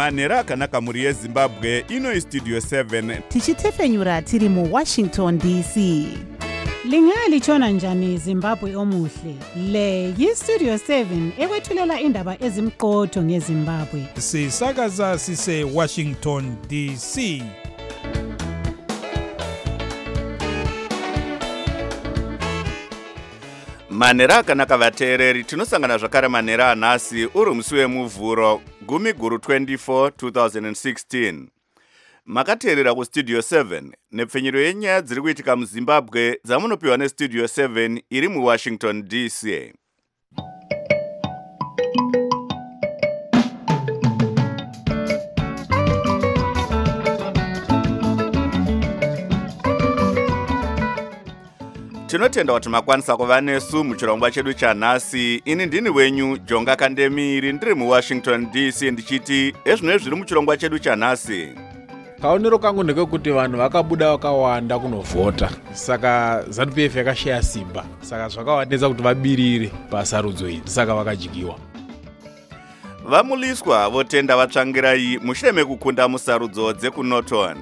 manhero akanaka mhuri yezimbabwe. Ino istudio 7 tichitefenyura tiri muWashington DC. Lingalitshona njani Zimbabwe omuhle? Le yiStudio 7 ekwethulela indaba ezimqotho ngeZimbabwe. Sisakaza sise Washington DC. manhero akanaka vateereri, tinosangana zvakare manhero anhasi uri musi wemuvhuro 10/24 2016. Makateerera kustudio 7 nepfenyero yenyaya dziri kuitika muZimbabwe dzamunopiwa nestudio 7 iri muWashington DC. Tinotenda kuti makwanisa kuva nesu muchirongwa chedu chanhasi. Ini ndini wenyu Jonga Kandemiri, ndiri muWashington DC, ndichiti ezvino zviri muchirongwa chedu chanhasi. Kaonero kangu ndekekuti vanhu vakabuda vakawanda kunovhota, saka ZANU-PF yakashaya simba, saka zvakawanetsa kuti vabirire pasarudzo iyi, saka vakajigiwa. Vamuliswa votenda vatsvangirai mushure mekukunda musarudzo dzekuNorton.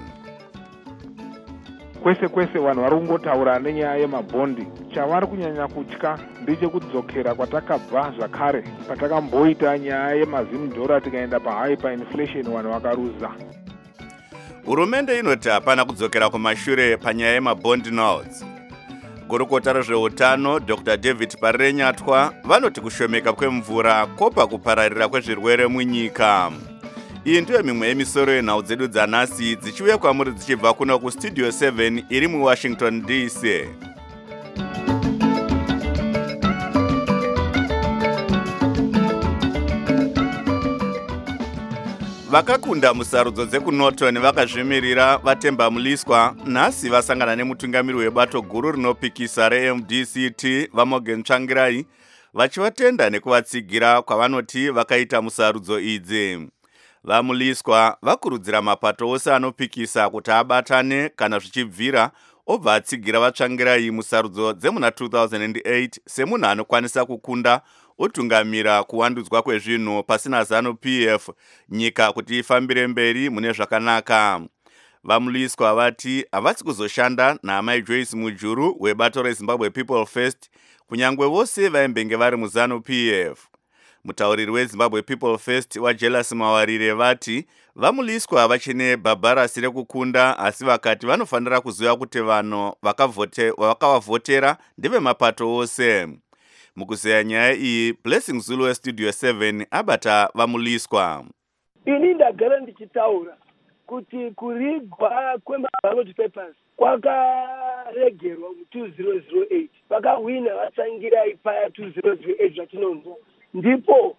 Kwese vanhu vari kungotaura nenyaya yemabhondi. Chavari kunyanya kutya ndechekudzokera kwatakabva zvakare patakamboita nyaya yemazimudhora tikaenda pahyperinflation, vanhu vakaruza. Hurumende inoti hapana kudzokera kumashure panyaya yemabhondi notes. Gurukota rezveutano Dr. David Parenyatwa vanoti kushomeka kwemvura kopa kupararira kwezvirwere munyika. Iyi ndiyo mimwe yemisoro yenhau dzedu dzanhasi dzichiuya kwamuri dzichibva kuno kustudio 7 iri muWashington DC. Vakakunda musarudzo dzekuNorton vakazvimirira vatemba muliswa nhasi vasangana nemutungamiri webato guru rinopikisa reMDCT vaMorgan Tsvangirai vachivatenda nekuvatsigira kwavanoti vakaita musarudzo idzi. Vamuliswa vakurudzira mapato ose anopikisa kuti abatane kana zvichibvira obva atsigira vatsvangirai musarudzo dzemuna 2008 semunhu anokwanisa kukunda otungamira kuwandudzwa kwezvinhu pasina ZANU-PF nyika kuti ifambire mberi mune zvakanaka. Vamuliswa vati havatsi kuzoshanda naamai Joyce Mujuru webato reZimbabwe People First kunyangwe vose vaimbenge vari muZANU-PF. Mutauriri weZimbabwe People First waJelas Mawarire vati vamuliswa vachine bhabharasi rekukunda, asi vakati vanofanira kuziva kuti vanhu vakavavhotera ndeve mapato ose. Mukuzeya nyaya iyi, Blessing Zulu westudio 7 abata vamuliswa. Ini ndagara ndichitaura kuti kurigwa kwemaballot papers kwakaregerwa mu2008 vakahwina Vatsangirai paya 2008 zvatinonzwa, ndipo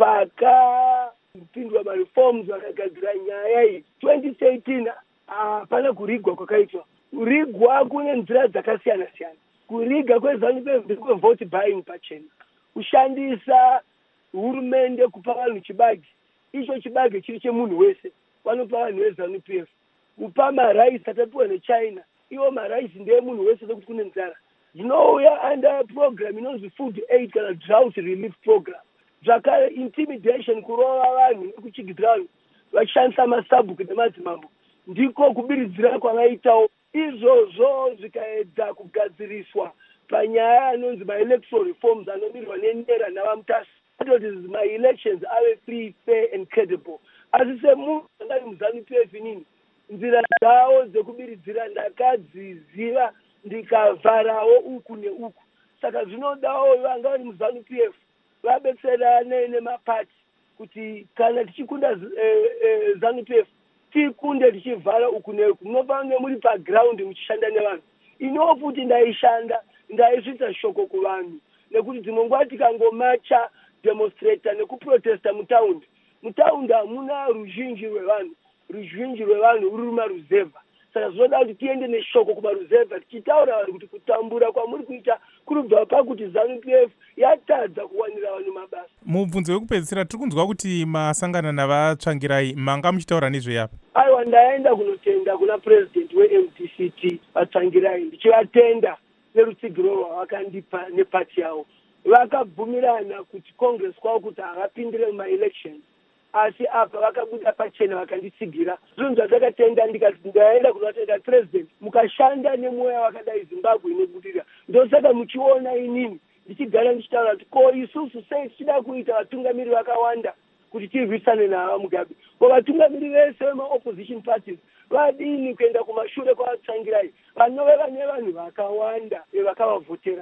pakapindwa mareforms vakagadzira nyaya iyi. 2013 hapana kurigwa kwakaitwa. Kurigwa kune nzira dzakasiyana siyana. Kuriga kweZANU-PF kwevote buying pachena, kushandisa hurumende kupa vanhu chibage. Icho chibage chiri chemunhu wese, vanopa vanhu veZANU-PF. Kupa maraisi atapiwa neChina, iwo maraisi ndeemunhu wese sekuti kune nzara. Zvinouya under program inonzi food aid kana drought relief program. Zvakare intimidation, kurova vanhu nekuchigidzira vanhu vachishandisa masabhuku nemadzimambo, ndiko kubiridzira kwavaitawo. Izvozvo zvikaedza kugadziriswa panyaya anonzi ma-electoral reforms anomirirwa neNera navamutasi, kuti ma-elections ave free, fair and credible. Asi semunhu angari muZANU-PF inini, nzira dzavo dzekubiridzira ndakadziziva ndikavharawo uku neuku. Saka zvinodawo vanga vari muZANU-PF vabetserane nemapati kuti kana tichikunda ZANU-PF tikunde tichivhara uku neuku. Munofanira muri paground muchishanda nevanhu. Ino futi ndaishanda, ndaisvitsa shoko kuvanhu, nekuti dzimwe nguva tikangomacha, demonstrata nekuprotesta mutaundi hamuna ruzhinji rwevanhu ruri maruzevha. Saka zvinoda kuti tiende neshoko kumaruzevha tichitaura vanhu kuti kutambura kwamuri kuita kuribva pakuti ZANU-PF yatadza kuwanira vanhu mabasa. Mubvunzo wekupedzisira tiri kunzwa kuti masangana navatsvangirai manga muchitaura nezveyapa. Aiwa, ndaenda kunotenda kuna president weMDCT Vatsvangirai ndichivatenda nerutsigiro rwavakandipa nepati yavo. Vakabvumirana kuti congress kwavo kuti havapindire mumaelections asi apa vakabuda pachena vakanditsigira. Zvinhu zvazakatenda ndikati ndaenda kunotenda president, mukashanda nemweya wakadai Zimbabwe inobudirira. Ndosaka muchiona inini ndichigara ndichitaura kuti ko isusu sei tichida kuita vatungamiri vakawanda kuti tirwisane nava Mugabe. Ko vatungamiri vese vema-opposition parties vadini kuenda kumashure kwavatsvangirai vanove vane vanhu vakawanda vevakavavhotera.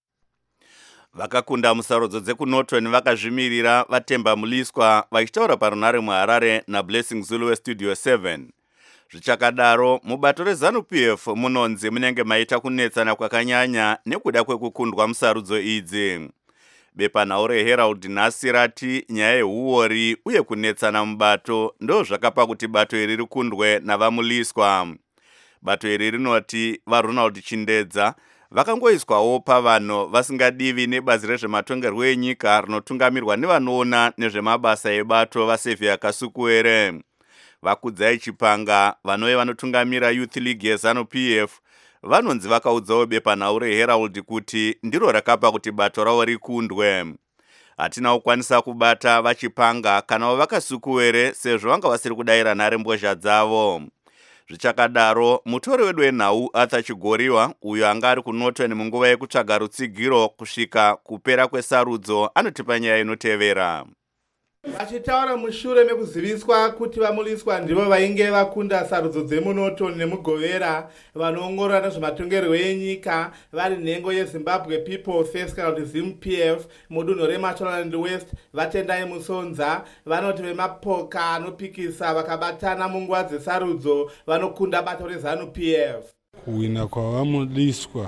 Vakakunda musarudzo dzekuNorton vakazvimirira Vatemba Muliswa vachitaura parunare muHarare naBlessing Zulu weStudio 7. Zvichakadaro, mubato reZANU-PF munonzi munenge maita kunetsana kwakanyanya nekuda kwekukundwa musarudzo idzi. Bepanhau reHerald nhasi rati nyaya yehuori uye kunetsana mubato ndo zvakapa kuti bato iri rikundwe navaMuliswa. Bato iri rinoti vaRonald Chindedza vakangoiswawo pavanhu vasingadivi nebazi rezvematongerwo enyika rinotungamirwa nevanoona nezvemabasa ebato vaSaviour Kasukuwere. Vakudzai Chipanga vanove vanotungamira Youth League yeZANU-PF vanonzi vakaudzawo bepanhau reHerald kuti ndiro rakapa kuti bato ravo rikundwe. Hatina kukwanisa kubata vaChipanga kana vaKasukuwere sezvo vanga vasiri kudayira nhare mbozha dzavo. Zvichakadaro, mutori wedu wenhau Arthur Chigoriwa uyo anga ari kuNorton munguva yekutsvaga rutsigiro kusvika kupera kwesarudzo anotipa nyaya inotevera. Vachitaura mushure mekuziviswa kuti vaMuliswa ndivo vainge vakunda sarudzo dzemuNorton nemuGovera, vanoongorora nezvematongerwo enyika vari nhengo yeZimbabwe People First kana kuti ZIMU-PF mudunhu reMashonaland West, Vatendai Musonza vanoti vemapoka anopikisa vakabatana munguva dzesarudzo vanokunda bato reZANU-PF. Kuwina kwavaMuliswa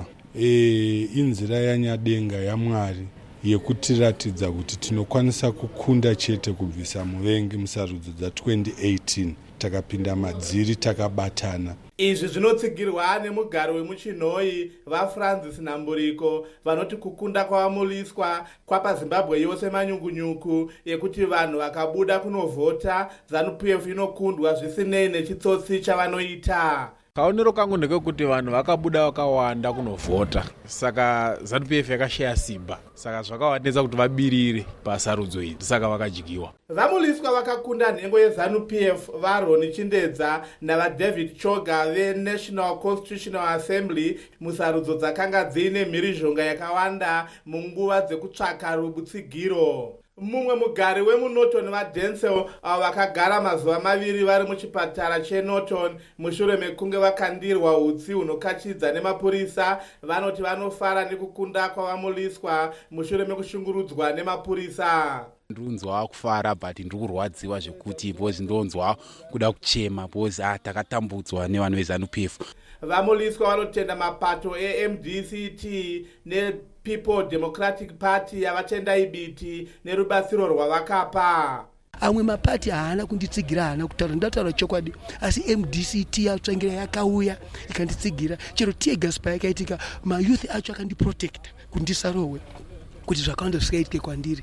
inzira yanyadenga yaMwari yekutiratidza kuti tinokwanisa kukunda chete kubvisa muvengi musarudzo dza2018 takapinda madziri takabatana. Izvi zvinotsigirwa nemugaro wemuChinhoi vaFrancis Namburiko vanoti kukunda kwavaMuliswa kwapa Zimbabwe yose manyungunyuku ekuti vanhu vakabuda kunovhota ZANU-PF inokundwa zvisinei nechitsotsi chavanoita. Kaonero kangu ndekekuti vanhu vakabuda vakawanda kunovhota, saka ZANU-PF yakashaya simba, saka zvakawanetsa kuti vabirire pasarudzo idzi, saka vakadyiwa. VaMuliswa vakakunda nhengo yeZANU-PF vaRoni Chindedza navaDavid Choga veNational Constitutional Assembly musarudzo dzakanga dziine mhirizhonga yakawanda munguva dzekutsvaka rutsigiro. Mumwe mugari wemuNorton vaDenzel avo vakagara mazuva maviri vari muchipatara cheNorton mushure mekunge vakandirwa utsi hunokachidza nemapurisa vanoti vanofara nekukunda kwavaMuliswa mushure mekushungurudzwa nemapurisa. Ndinonzwa kufara but ndiri kurwadziwa zvekuti bozi ndonzwa kuda kuchema bozi takatambudzwa nevanhu veZANU-PF. VaMuliswa vanotenda mapato eMDCT nePeople Democratic Party yavatendai biti nerubatsiro rwavakapa. Amwe mapati haana kunditsigira, haana kutaura, ndataura chokwadi, asi MDCT yatsvangira yakauya ikanditsigira, chero teargas payakaitika mayouth acho akandiprotecta kundisarowe kuti zvakawanda zvisaitike kwandiri,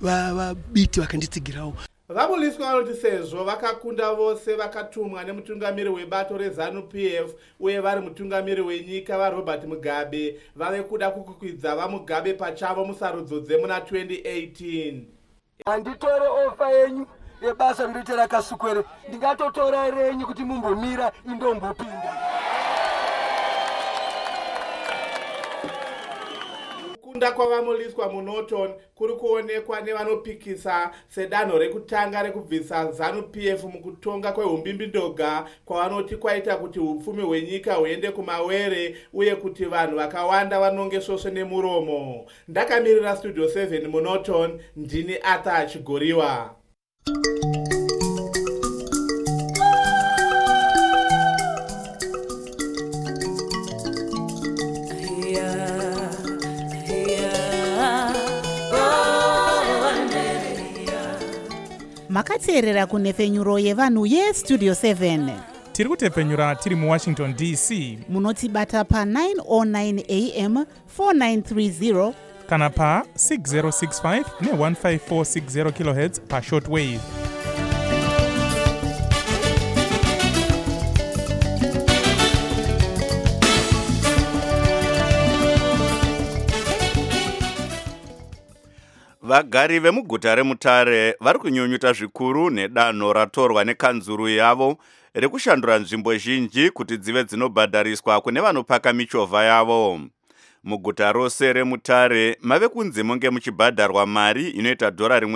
vabiti vakanditsigirawo. VaMuliswa vanoti sezvo vakakunda vose vakatumwa nemutungamiri webato reZANU-PF uye vari mutungamiri wenyika vaRobert Mugabe vave kuda kukukwidza vaMugabe pachavo musarudzo dzemuna 2018. Handitore ofa yenyu yebasa rinoitera Kasukuwere, ndingatotora renyu kuti mumbomira indombopinda. Kunda kwavaMuliswa muNorton kuri kuonekwa nevanopikisa sedanho rekutanga rekubvisa ZANU-PF mukutonga kwehumbimbindoga kwavanoti kwaita kuti upfumi hwenyika huende kumawere uye kuti vanhu vakawanda vanonge svosve nemuromo. Ndakamirira Studio 7 muNorton, ndini Arthur Chigoriwa. Makateerera kunhefenyuro yevanhu yeStudio 7. Tiri kutefenyura tiri muWashington DC. Munotibata pa 909 AM 4930 kana pa 6065 ne15460 kHz pa shortwave. Vagari vemuguta reMutare vari kunyunyuta zvikuru nedanho ratorwa nekanzuru yavo rekushandura nzvimbo zhinji kuti dzive dzinobhadhariswa kune vanopaka michovha yavo. Muguta rose reMutare mave kunzi munge muchibhadharwa mari inoita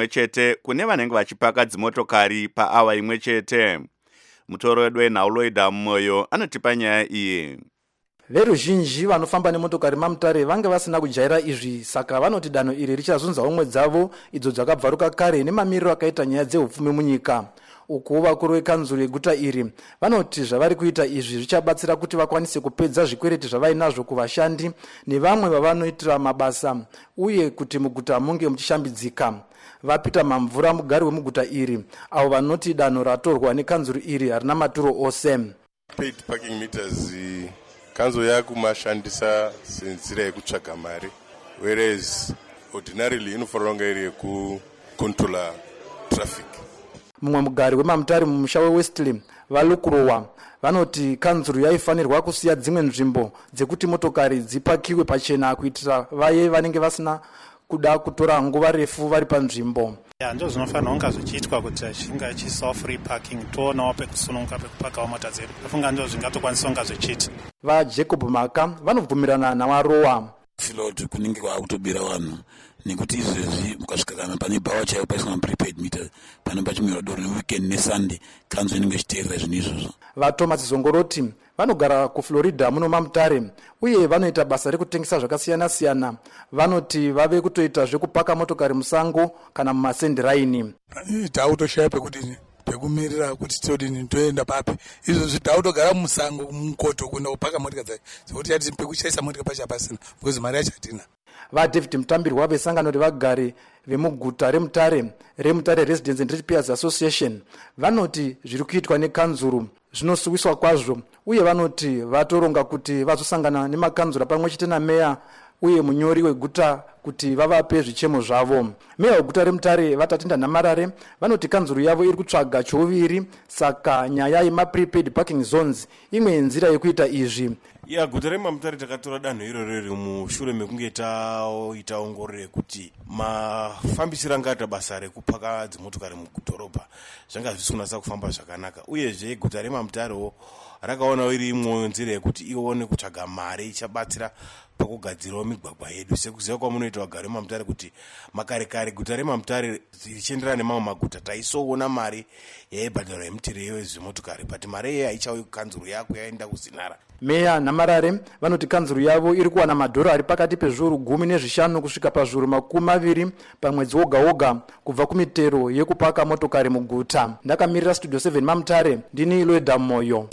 $1 kune vanenge vachipaka dzimotokari paawa imwe chete. Mutoro wedu weNhauloida Moyo anotipa nyaya iyi. Veruzhinji vanofamba nemotokari maMutare vange vasina kujaira izvi, saka vanoti danho iri richazunza umwe dzavo idzo dzakabvaruka kare nemamiriro akaita nyaya dzehupfumi munyika. Uku vakuru vekanzuru yeguta iri vanoti zvavari kuita izvi zvichabatsira kuti vakwanise kupedza zvikwereti zvavainazvo kuvashandi nevamwe vavanoitira mabasa uye kuti muguta munge muchishambidzika. Vapita Mamvura, mugari wemuguta iri, avo vanoti danho ratorwa nekanzuru iri harina maturo ose. Paid parking meters kanzuru yakumashandisa senzira yekutsvaga mari, whereas ordinarily inofanira kunge iri yekukontrola traffic. Mumwe mugari weMamutare mumusha weWestley, Valukurowa, vanoti kanzuru yaifanirwa kusiya dzimwe nzvimbo dzekuti motokari dzipakiwe pachena kuitira vaye vanenge vasina kuda kutora nguva refu vari panzvimbo. Ndo zvinofanirwa kunge zvichiitwa kuti chinga chisawo free parking, toonawo pekusununguka pekupakawo mota dzedu. Ndafunga ndo zvingatokwanisa kunge zvichiita. VaJacob Maka vanobvumirana naVarowa. Filoti kunenge kwakutobira vanhu nekuti izvezvi mukasvika kana pane bhawa chaiyo paiswa prepaid meter pane pachimirwa doro neweekend nesunday kanzuru inenge ichiteerera zvinhu izvozvo. VaThomas Zongoroti vanogara kuFlorida muno maMutare uye vanoita basa rekutengesa zvakasiyana-siyana. Vanoti vave kutoita zvekupaka motokari musango kana mumasendiraini. Tautoshaya pekumirira kuti todini toenda papi. Izvozvi tautogara musango mukoto kuenda kupaka motika dzacho. Sekuti yati pekuchaisa motika pacha pasina because mari yacho hatina. VaDavid Mutambirwa vesangano revagari vemuguta reMutare Residents and Ratepayers Association vanoti zviri kuitwa nekanzuru zvinosuwiswa kwazvo uye vanoti vatoronga kuti vazosangana nemakanzura pamwe chete nameya uye munyori weguta kuti vavape zvichemo zvavo. Meya weguta reMutare Vatatinda Namarare vanoti kanzuru yavo iri kutsvaga chouviri, saka nyaya yemaprepaid parking zones imwe yenzira yekuita izvi. Guta reMutare takatora danho iroro mushure mekunge taita ongororo kuti mafambisiro angaita basa rekupaka dzimotokari mudhorobha zvanga zvisinasa kufamba zvakanaka, uyezve guta reMutarewo rakaonawo iri imwe nzira yekuti ione kutsvaga mari ichabatsira pakugadzirawo migwagwa yedu. Sekuziva kwamunoita vagari veMutare kuti makare kare guta reMutare richienderana nemamwe maguta taisoona mari yaibhadharwa yemutiriro wezvimotokari, but mari iyi haichauyi kukanzuru yako yaenda kuzinara. Meya Namarare vanoti kanzuru yavo iri kuwana madhora ari pakati pezviuru 15 kusvika pazviuru 20 pamwedzi woga woga kubva kumitero yekupaka motokari muguta. Ndakamirira Studio 7 maMutare, ndini Loida Moyo.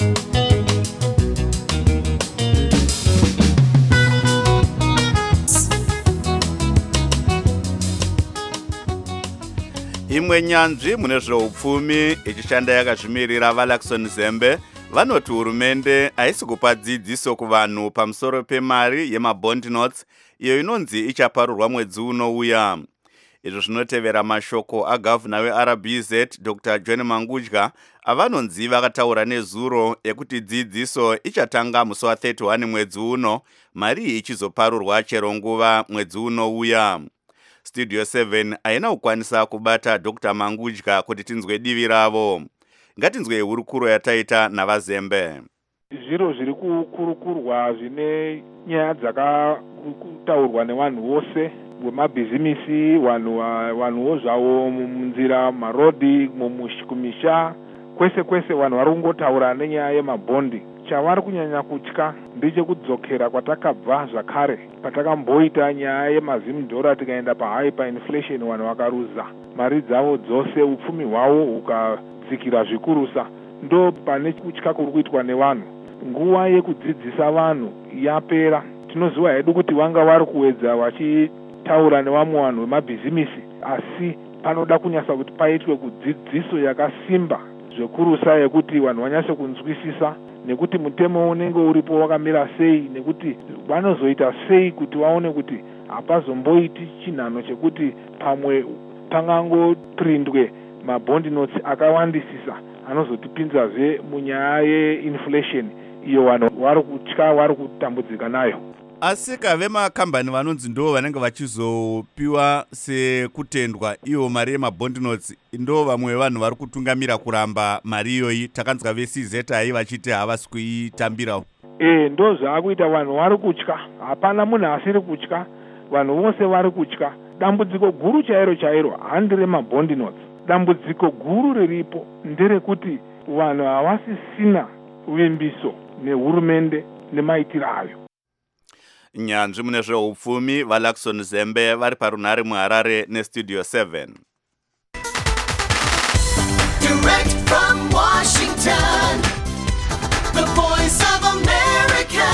Imwe nyanzvi mune zveupfumi ichishanda yakazvimirira Valaxon Zembe vanoti hurumende haisi kupa dzidziso kuvanhu pamusoro pemari yemabond notes iyo inonzi ichaparurwa mwedzi unouya. Izvo zvinotevera mashoko agavhuna weRBZ Dr. John Mangudya avanonzi vakataura nezuro ekuti dzidziso ichatanga musi wa31 mwedzi uno, mari ichizoparurwa chero nguva mwedzi unouya. Studio 7 haina kukwanisa kubata Dr. Mangudya kuti tinzwe divi ravo. Ngatinzwe hurukuro yataita navaZembe. Zviro zviri kukurukurwa zvine nyaya dzakataurwa nevanhu vose vemabhizimisi, vanhuwo zvavo munzira, marodhi, kumisha, kwese kwese vanhu vari kungotaura nenyaya yemabhondi. Chavari kunyanya kutya ndechekudzokera kwatakabva zvakare patakamboita nyaya yemazimudhora tikaenda pahyperinflation, vanhu vakaruza mari dzavo dzose, upfumi hwavo hukadzikira zvikurusa. Ndo pane kutya kuri kuitwa nevanhu. Nguva yekudzidzisa vanhu yapera. Tinoziva hedu kuti vanga vari kuwedza vachitaura nevamwe vanhu vemabhizimisi, asi panoda kunyasa kuti paitwe kudzidziso yakasimba zvekurusa yekuti vanhu vanyase kunzwisisa nekuti mutemo unenge uripo wakamira sei, nekuti vanozoita sei kuti vaone kuti hapazomboiti chinhano chekuti pamwe pangangoprindwe mabond notes akawandisisa anozotipinzazve munyaya yeinflation iyo vanhu vari kutya, vari kutambudzika nayo. Asi kave makambani vanonzi ndo vanenge vachizopiwa sekutendwa iwo mari yemabond notes ndo vamwe vanhu vari kutungamira kuramba mari iyoyi. Takanzwa veCZ hai vachiti havasi kuitambirawo. Ndo zvaakuita, vanhu vari kutya, hapana munhu asiri kutya, vanhu vose vari kutya. Dambudziko guru chairo handi remabond notes. Dambudziko guru riripo nderekuti vanhu havasisina vimbiso nehurumende nemaitiro ayo. Nyanzvi mune zveupfumi vaLaxon Zembe vari parunhare muHarare neStudio 7. Direct from Washington, the voice of America,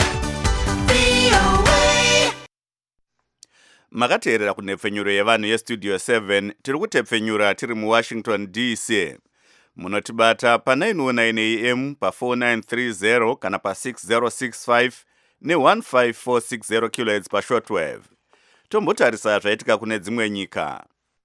VOA. Makateerera kunhepfenyuro yevanhu yeStudio 7. Tiri kutepfenyura tiri muWashington DC. Munotibata pa909 AM pa4930 kana pa6065 ne15460 kHz pashortwave. Tombotarisa zvaitika kune dzimwe nyika.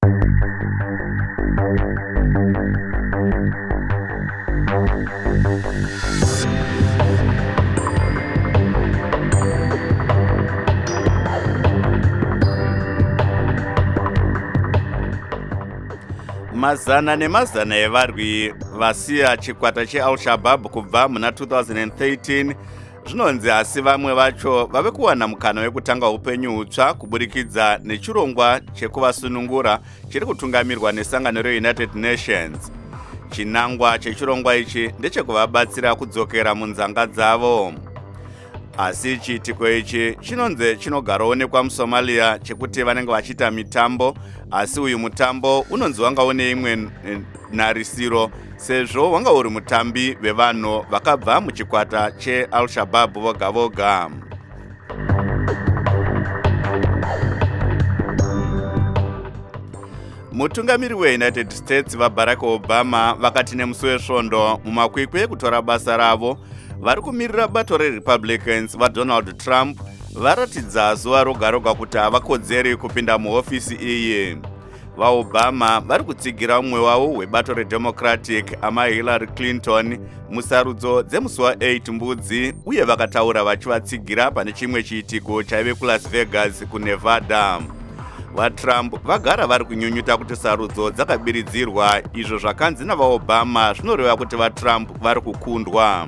Mazana nemazana evarwi vasiya chikwata cheAl-Shabaab kubva muna 2013 zvinonzi asi vamwe vacho vave kuwana mukana wekutanga upenyu hutsva kuburikidza nechirongwa chekuvasunungura chiri kutungamirwa nesangano reUnited Nations. Chinangwa chechirongwa ichi ndechekuvabatsira kudzokera munzanga dzavo. Asi chiitiko ichi chinonzi chinogaroonekwa muSomalia chekuti vanenge vachiita mitambo, asi uyu mutambo unonzi wanga une imwe nharisiro sezvo wanga uri mutambi vevanhu vakabva muchikwata cheAl-Shabaab voga voga. Mutungamiri weUnited States vaBarack Obama vakati nemusi wesvondo mumakwikwi ekutora basa ravo vari kumirira bato reRepublicans vaDonald Trump varatidza zuva roga roga kuti havakodzeri kupinda muhofisi iyi. VaObama vari kutsigira umwe wavo webato reDemocratic amaHillary Clinton musarudzo dzemusi wa8 mbudzi uye vakataura vachivatsigira pane chimwe chiitiko chaive kuLas Vegas kuNevada. VaTrump vagara vari kunyunyuta kuti sarudzo dzakabiridzirwa, izvo zvakanzi navaObama zvinoreva kuti vaTrump vari kukundwa.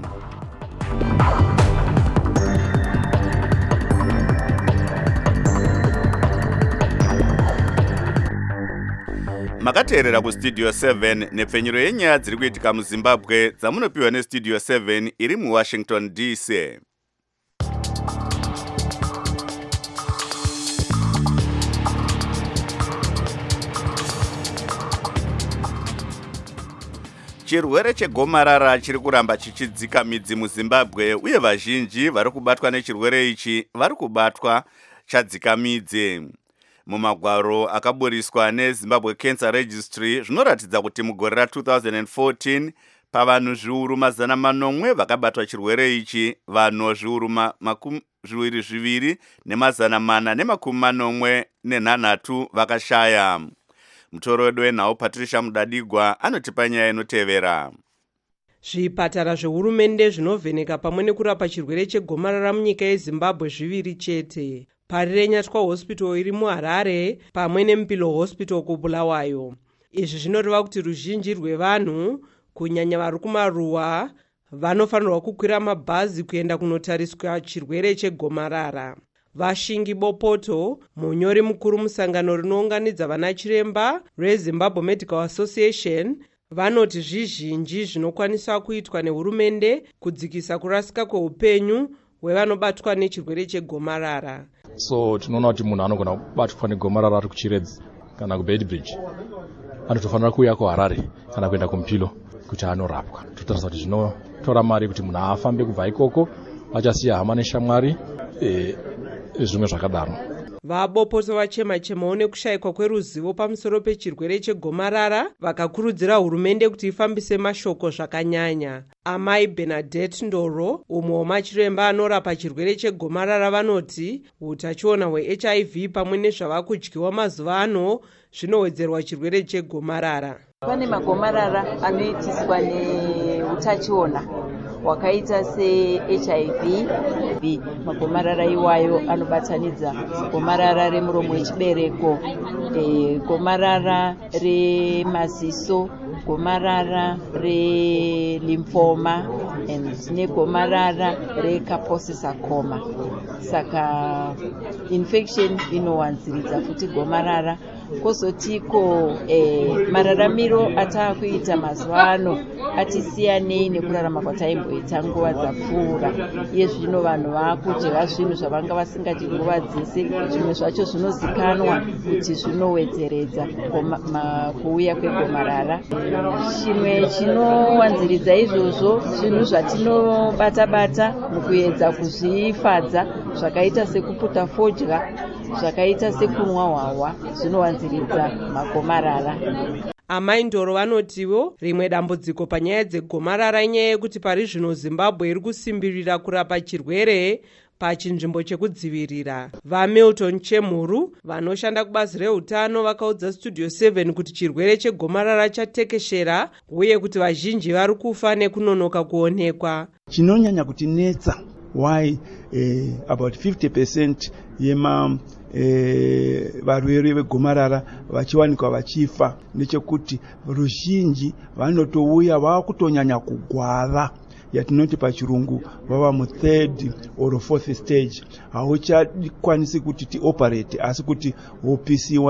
Makateerera kuStudio 7 nepfenyuro yenyaya dziri kuitika muZimbabwe dzamunopiwa neStudio 7 iri muWashington DC. Chirwere chegomarara chiri kuramba chichidzika midzi muZimbabwe uye vazhinji vari kubatwa nechirwere ichi vari kubatwa chadzika midzi. Mumagwaro akaburiswa neZimbabwe Cancer Registry zvinoratidza kuti mugore ra2014 pavanhu zviuru mazana manomwe vakabatwa chirwere ichi, vanhu zviuru zviviri nemazana mana nemakumi manomwe nenhanhatu vakashaya. Mutoro wedu wenhau Patricia Mudadigwa anotipa nyaya inotevera. Zvipatara zvehurumende zvinovheneka pamwe nekurapa chirwere chegomarara munyika yeZimbabwe zviviri chete. Parirenyatwa hospital iri muHarare pamwe neMpilo hospital kuBulawayo. Izvi zvinoreva kuti ruzhinji rwevanhu kunyanya vari kumaruwa vanofanirwa kukwira mabhazi kuenda kunotariswa chirwere chegomarara. Vashingi Bopoto, munyori mukuru musangano rinounganidza vana chiremba reZimbabwe Medical Association, vanoti zvizhinji zvinokwanisa kuitwa nehurumende kudzikisa kurasika kweupenyu hwevanobatwa nechirwere chegomarara. So tinoona kuti munhu anogona kubatwa negomarara ari kuChiredzi kana kuBedbridge anotofanira kuuya kuHarare kana kuenda kuMpilo kuti anorapwa. Totarisa kuti zvinotora mari kuti munhu afambe kubva ikoko achasiya hama neshamwari zvimwe zvakadaro. Vabopoto vachema-chemawo nekushayikwa kweruzivo pamusoro pechirwere chegomarara vakakurudzira hurumende kuti ifambise mashoko zvakanyanya. Amai Bernadette Ndoro, umwe wamachiremba anorapa chirwere chegomarara, vanoti utachiona hweHIV pamwe nezvavakudyiwa mazuva ano zvinowedzerwa chirwere chegomarara. Pane magomarara anoitiswa neutachiona hwakaita seHIV. Magomarara iwayo anobatanidza gomarara remuromo wechibereko, gomarara remaziso, gomarara relymphoma negomarara rekaposi sarcoma. Saka infection inowanziridza futi gomarara. Kozotiko mararamiro ataakuita mazuva ano atisiyanei nekurarama kwataimboita nguva dzapfuura. Iye zvino vanhu vaakudya zvinhu zvavanga vasingadyi nguva dzese, zvimwe zvacho zvinozikanwa kuti zvinowedzeredza kuuya kwegomarara. Chimwe chinowanziridza izvozvo zvinhu zvatinobata-bata mukuedza kuzvifadza, zvakaita sekuputa fodya, zvakaita sekunwa hwahwa, zvinowanziridza magomarara. Amai Ndoro vanotiwo rimwe dambudziko panyaya dzegomarara inyaya yekuti pari zvino Zimbabwe iri kusimbirira kurapa chirwere pachinzvimbo chekudzivirira. VaMilton Chemhuru vanoshanda kubazi reutano vakaudza Studio 7 kuti chirwere chegomarara chatekeshera uye kuti vazhinji vari kufa nekunonoka kuonekwa. Chinonyanya kutinetsa why about 50% yema varwere vegomarara vachiwanikwa vachifa nechekuti ruzhinji vanotouya vakutonyanya kugwara, yatinoti pachirungu vava mu3rd or 4th stage. Hauchakwanisi kuti tioperate asi kuti wopisiwa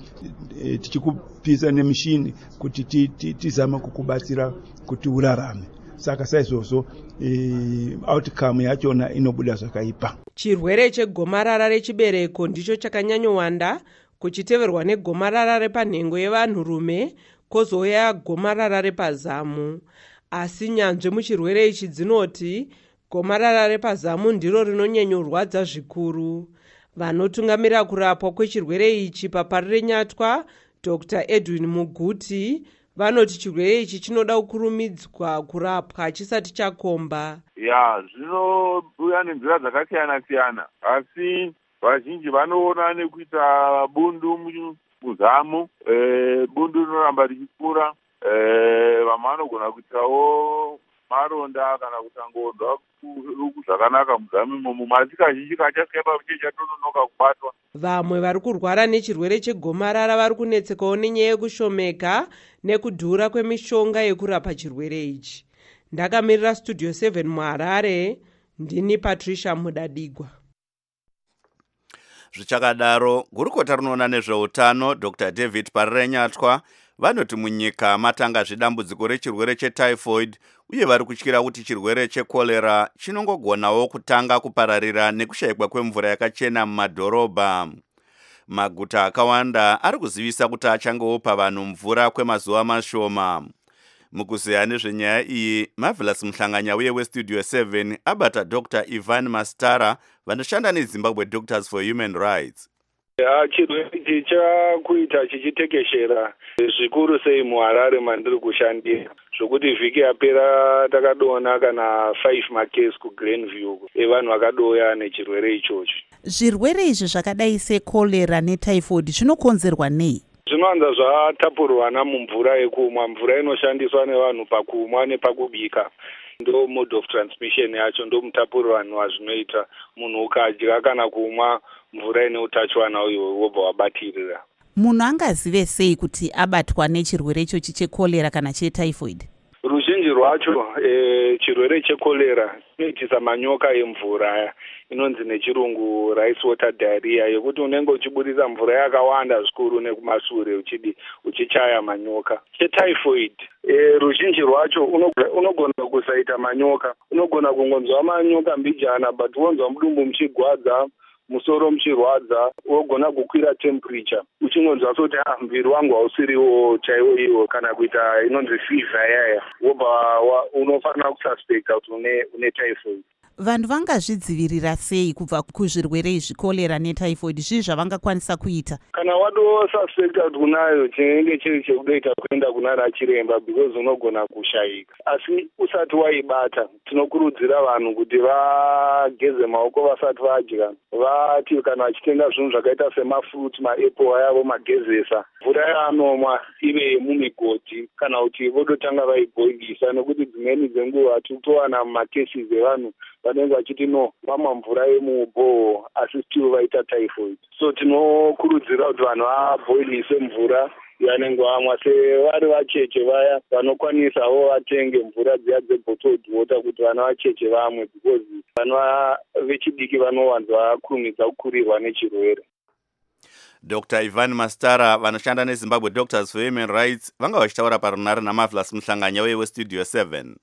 tichikupisa nemishini kuti tizame kukubatsira kuti urarame. Saka saizvozvo outcome yachona inobuda zvakaipa. Chirwere chegomarara rechibereko ndicho chakanyanyowanda kuchiteverwa negomarara repanhengo yevanhurume, kozouya gomarara repazamu. Asi nyanzvi muchirwere ichi dzinoti gomarara repazamu ndiro rinonyanyorwadza zvikuru. Vanotungamira kurapwa kwechirwere ichi papari renyatwa, Dr. Edwin Muguti, vanoti chirwere ichi chinoda kukurumidzwa kurapwa chisati chakomba. Zvinouya nenzira dzakasiyana-siyana, asi vazhinji vanoona nekuita bundu muzamu, bundu rinoramba richikura. Vamwe vanogona kuitawo maronda kana kutangondwa zvakanaka muzamu imomo, asi kazhinji kachasvika pakuti chatononoka kubatwa. Vamwe vari kurwara nechirwere chegomarara vari kunetsekawo nenyaya yekushomeka nekudhura kwemishonga yekurapa chirwere ichi. Ndakamirira Studio 7 muHarare, ndini Patricia Mudadigwa. Zvichakadaro, gurukota rinoona nezveutano Dr. David Parirenyatwa vanoti munyika matanga zvidambudziko rechirwere chetyphoid uye vari kutyira kuti chirwere chekolera chinongogonawo kutanga kupararira nekushayikwa kwemvura yakachena mumadhorobha. Maguta akawanda ari kuzivisa kuti achangopa vanhu mvura kwemazuva mashoma. Mukuzeya nezvenyaya iyi, Marvelous Mhlanganya uye weStudio 7 abata Dr. Ivan Mastara vanoshanda neZimbabwe Doctors for Human Rights. Chirwere ichi chakuita chichitekeshera zvikuru sei muHarare mandiri kushandira, zvokuti vhiki yapera takadoona kana 5 makesi kuGrenview evanhu vakadouya nechirwere ichochi. Zvirwere izvi zvakadai sekolera netyphoid zvinokonzerwa nei? Zvinowanza zvatapurwana mumvura yekumwa, mvura inoshandiswa nevanhu pakumwa nepakubika. Ndo mode of transmission yacho, ndo mutapurirano wazvinoita. Munhu ukadya kana kumwa mvura ine utachiwana uyo wobva wabatirira. Munhu angazive sei kuti abatwa nechirwere ichochi chekolera kana chetyphoid? Ruzhinji rwacho chirwere chekolera chinoitisa manyoka emvura inonzi nechirungu rice water diarrhea, yekuti unenge uchiburisa mvura yakawanda zvikuru nekumasure uchichaya manyoka. Chetyphoid ruzhinji rwacho unogona kusaita manyoka, unogona kungonzwa manyoka mbijana but wonzwa mudumbu muchigwadza, musoro muchirwadza, wogona kukwira temperature uchingonzwa kuti muviri wangu hausiriwo chaiwo iwo, kana kuita inonzi fever yaya, wobva unofanira kususpecta kuti une typhoid. vanhu vangazvidzivirira sei kubva kuzvirwere izvi kolera netyphoid? zvii zvavangakwanisa kuita? Kana wadosuspecta kuti unayo chinenge chiri chekudoita kuenda kuna chiremba because unogona kushayika. Asi usati waibata tinokurudzira vanhu kuti vageze maoko vasati vadya, vati kana vachitenga zvinhu zvakaita semafruit, maapple ayavo magezesa, mvura yavanomwa ive mumigodi kana kuti vodotanga vaibhoilisa, nekuti dzimweni dzenguva titowana mumakesi evanhu vanenge vachiti no mama mvura yemubhoho asi still vaita typhoid. So tinokurudzira kuti vanhu vabhoilise mvura yanenge vamwa, sevari vacheche vaya vanokwanisawo vatenge mvura dziya dzebottled water kuti vana vacheche vamwe, because vana vechidiki vanowanza vakurumidza kukurirwa nechirwere. Dr. Ivan Mastara vanoshanda neZimbabwe Doctors for Human Rights vanga vachitaura parunare naMarvelous Muhlanganya weStudio 7.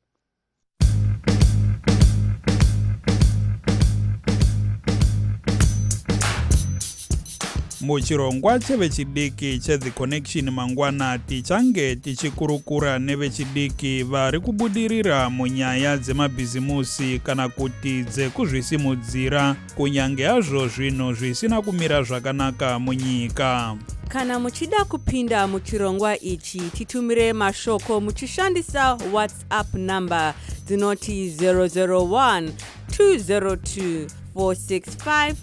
Muchirongwa chevechidiki cheThe Connection mangwana tichange tichikurukura nevechidiki vari kubudirira munyaya dzemabhizimusi kana kuti dzekuzvisimudzira kunyange hazvo zvinhu zvisina kumira zvakanaka munyika. Kana muchida kupinda muchirongwa ichi titumire mashoko muchishandisa WhatsApp number dzinoti 001 202 465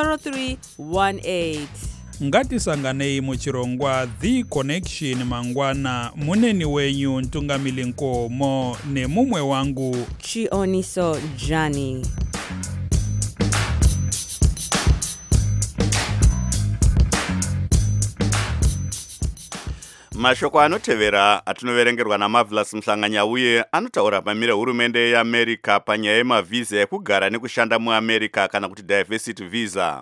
0318. Ngatisanganei muchirongwa The Connection mangwana. Muneni wenyu Ntungamili Nkomo nemumwe wangu Chioniso Jani. Mashoko anotevera atinoverengerwa naMarvelous Muhlanganya uye anotaura pamire hurumende yeAmerica panyaya yemavhiza ekugara nekushanda muAmerica kana kuti diversity visa.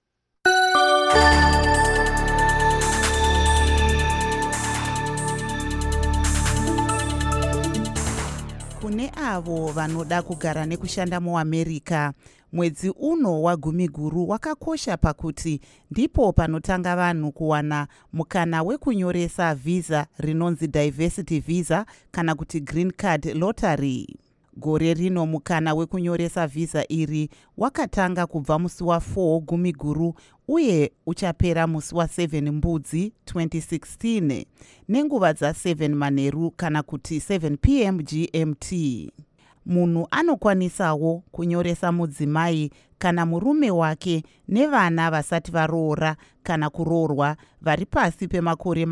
Kune avo vanoda kugara nekushanda muAmerica, mwedzi uno wagumiguru wakakosha pakuti ndipo panotanga vanhu kuwana mukana wekunyoresa visa rinonzi diversity visa kana kuti green card lottery. Gore rino mukana wekunyoresa visa iri wakatanga kubva musi wa4 gumiguru uye uchapera musi wa7 mbudzi 2016 nenguva dza7 manheru kana kuti 7 p.m. GMT. Munhu anokwanisawo kunyoresa mudzimai kana murume wake nevana vasati varoora kana kuroorwa vari pasi pemakore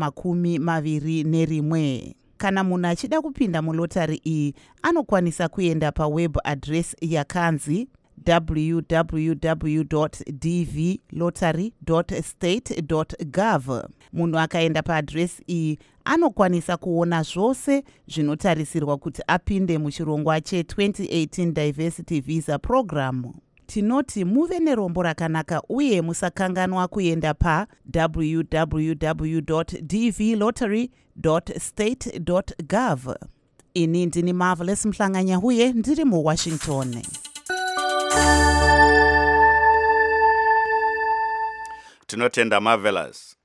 21. Kana munhu achida kupinda mulotari iyi anokwanisa kuenda paweb address yakanzi www.dvlottery.state.gov. Munhu akaenda paadress iyi anokwanisa kuona zvose zvinotarisirwa kuti apinde muchirongwa che-2018 Diversity Visa Program. Tinoti muve nerombo rakanaka uye musakanganwa kuenda pa www.dvlottery.state.gov. Ini ndini Marvelous Muhlanganya uye ndiri muWashington. Tinotenda Marvelous.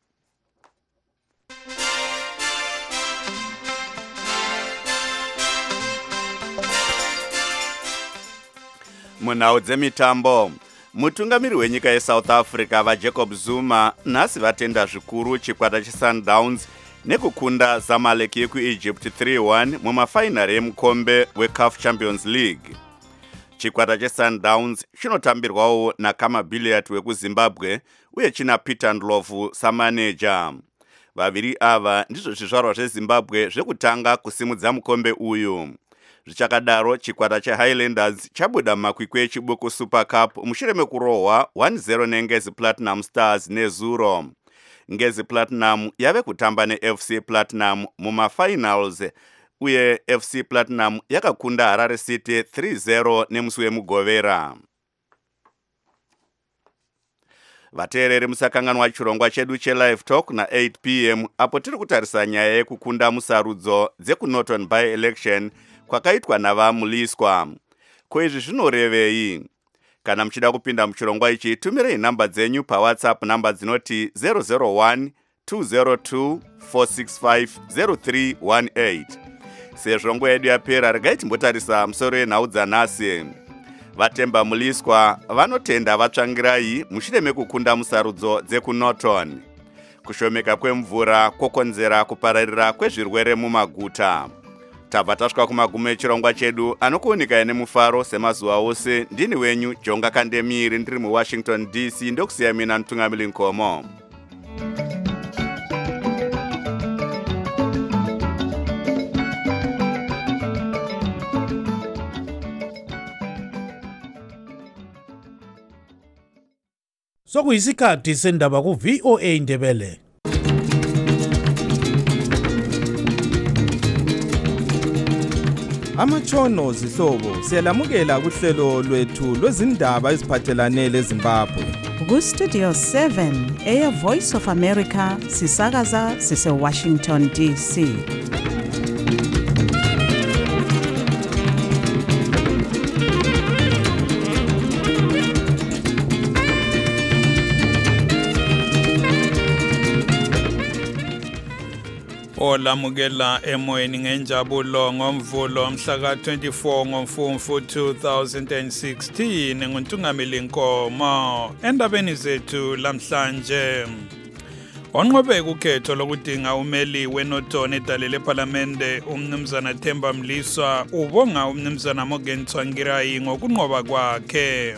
Munhau dzemitambo, mutungamiri wenyika yeSouth Africa vaJacob Zuma nhasi vatenda zvikuru chikwata cheSundowns nekukunda Zamalek yekuEgypt 3-1 mumafainari emukombe weCAF Champions League. Chikwata cheSundowns chinotambirwawo naKama Billiard wekuZimbabwe uye china Peter Ndlovu samaneja. Vaviri ava ndizvo zvizvarwa zveZimbabwe zvekutanga kusimudza mukombe uyu. Zvichakadaro chikwata cheHighlanders chabuda makwikwi echibuku Super Cup mushure mekurohwa 1-0 neNgezi Platinum Stars nezuro. Ngezi Platinum yave kutamba neFC Platinum mumafinals uye FC Platinum yakakunda Harare City 3-0 nemusi wemugovera. Vateereri musakanganwa chirongwa chedu cheLive Talk na8 p.m. apo tiri kutarisa nyaya yekukunda musarudzo dzekuNorton by-election kwakaitwa navamuliswa. Ko izvi zvinorevei? Kana muchida kupinda muchirongwa ichi tumirei namba dzenyu paWhatsApp namba dzinoti 001 202 465 0318. Sezvo nguva yedu yapera regai timbotarisa musoro yenhau dzanhasi. vatemba muliswa vanotenda vatsvangirai mushure mekukunda musarudzo dzekunorton. Kushomeka kwemvura kokonzera kupararira kwezvirwere mumaguta. Tabva tasvika kumagumo echirongwa chedu anokuunika nemufaro semazuva ose. Ndini wenyu Jonga Kandemiri ndiri muWashington DC ndokusiya mina Mtungamili Nkomo. Sokuyisikhathi sendaba ku VOA Ndebele. Amatshono zihlobo siyalamukela kuhlelo lwethu lwezindaba eziphathelane leZimbabwe. Ku Studio 7 Air Voice of America sisakaza sise Washington DC. Olamukela emoyeni ngenjabulo ngomvulo mhla ka-24 ngoMfumfu 2016 nguNtungamili Nkomo. Endabeni zethu lamhlanje, onqobe ukhetho lokudinga umeli weNorton edale leParlamente umnumzana Themba Mliswa ubonga umnumzana Morgan Tsvangirai ngokunqoba kwakhe.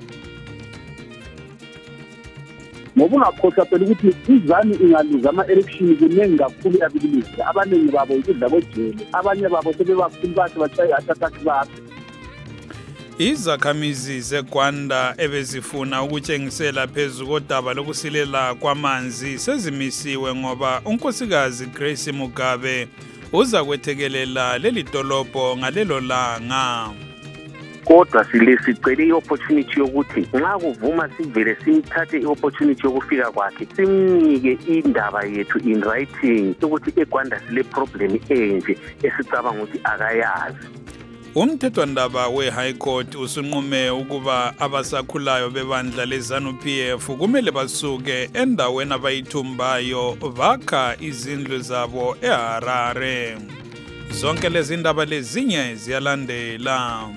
Ngokungakhohlwa phela ukuthi izani ingaluza ama-election kuningi kakhulu yabilizi. Abaningi babo ukudla kwejele, abanye babo sebebakhulu bathi bashaya attack bakhe. Izakhamizi zeGwanda ebezifuna ukutshengisela phezu kodaba lokusilela kwamanzi sezimisiwe ngoba unkosikazi Grace Mugabe uza kwethekelela leli dolobho ngalelo langa. Kodwa sicela i-opportunity yokuthi nxa kuvuma sivele simthathe i-opportunity yokufika kwakhe simnike indaba yethu in writing ukuthi eGwanda sile problem enje esicabanga ukuthi akayazi. Umthethwandaba we-High Court usunqume ukuba abasakhulayo bebandla leZANU-PF kumele basuke endaweni abayithumbayo bakha izindlu zabo eHarare. Zonke lezi ndaba lezinye ziyalandela.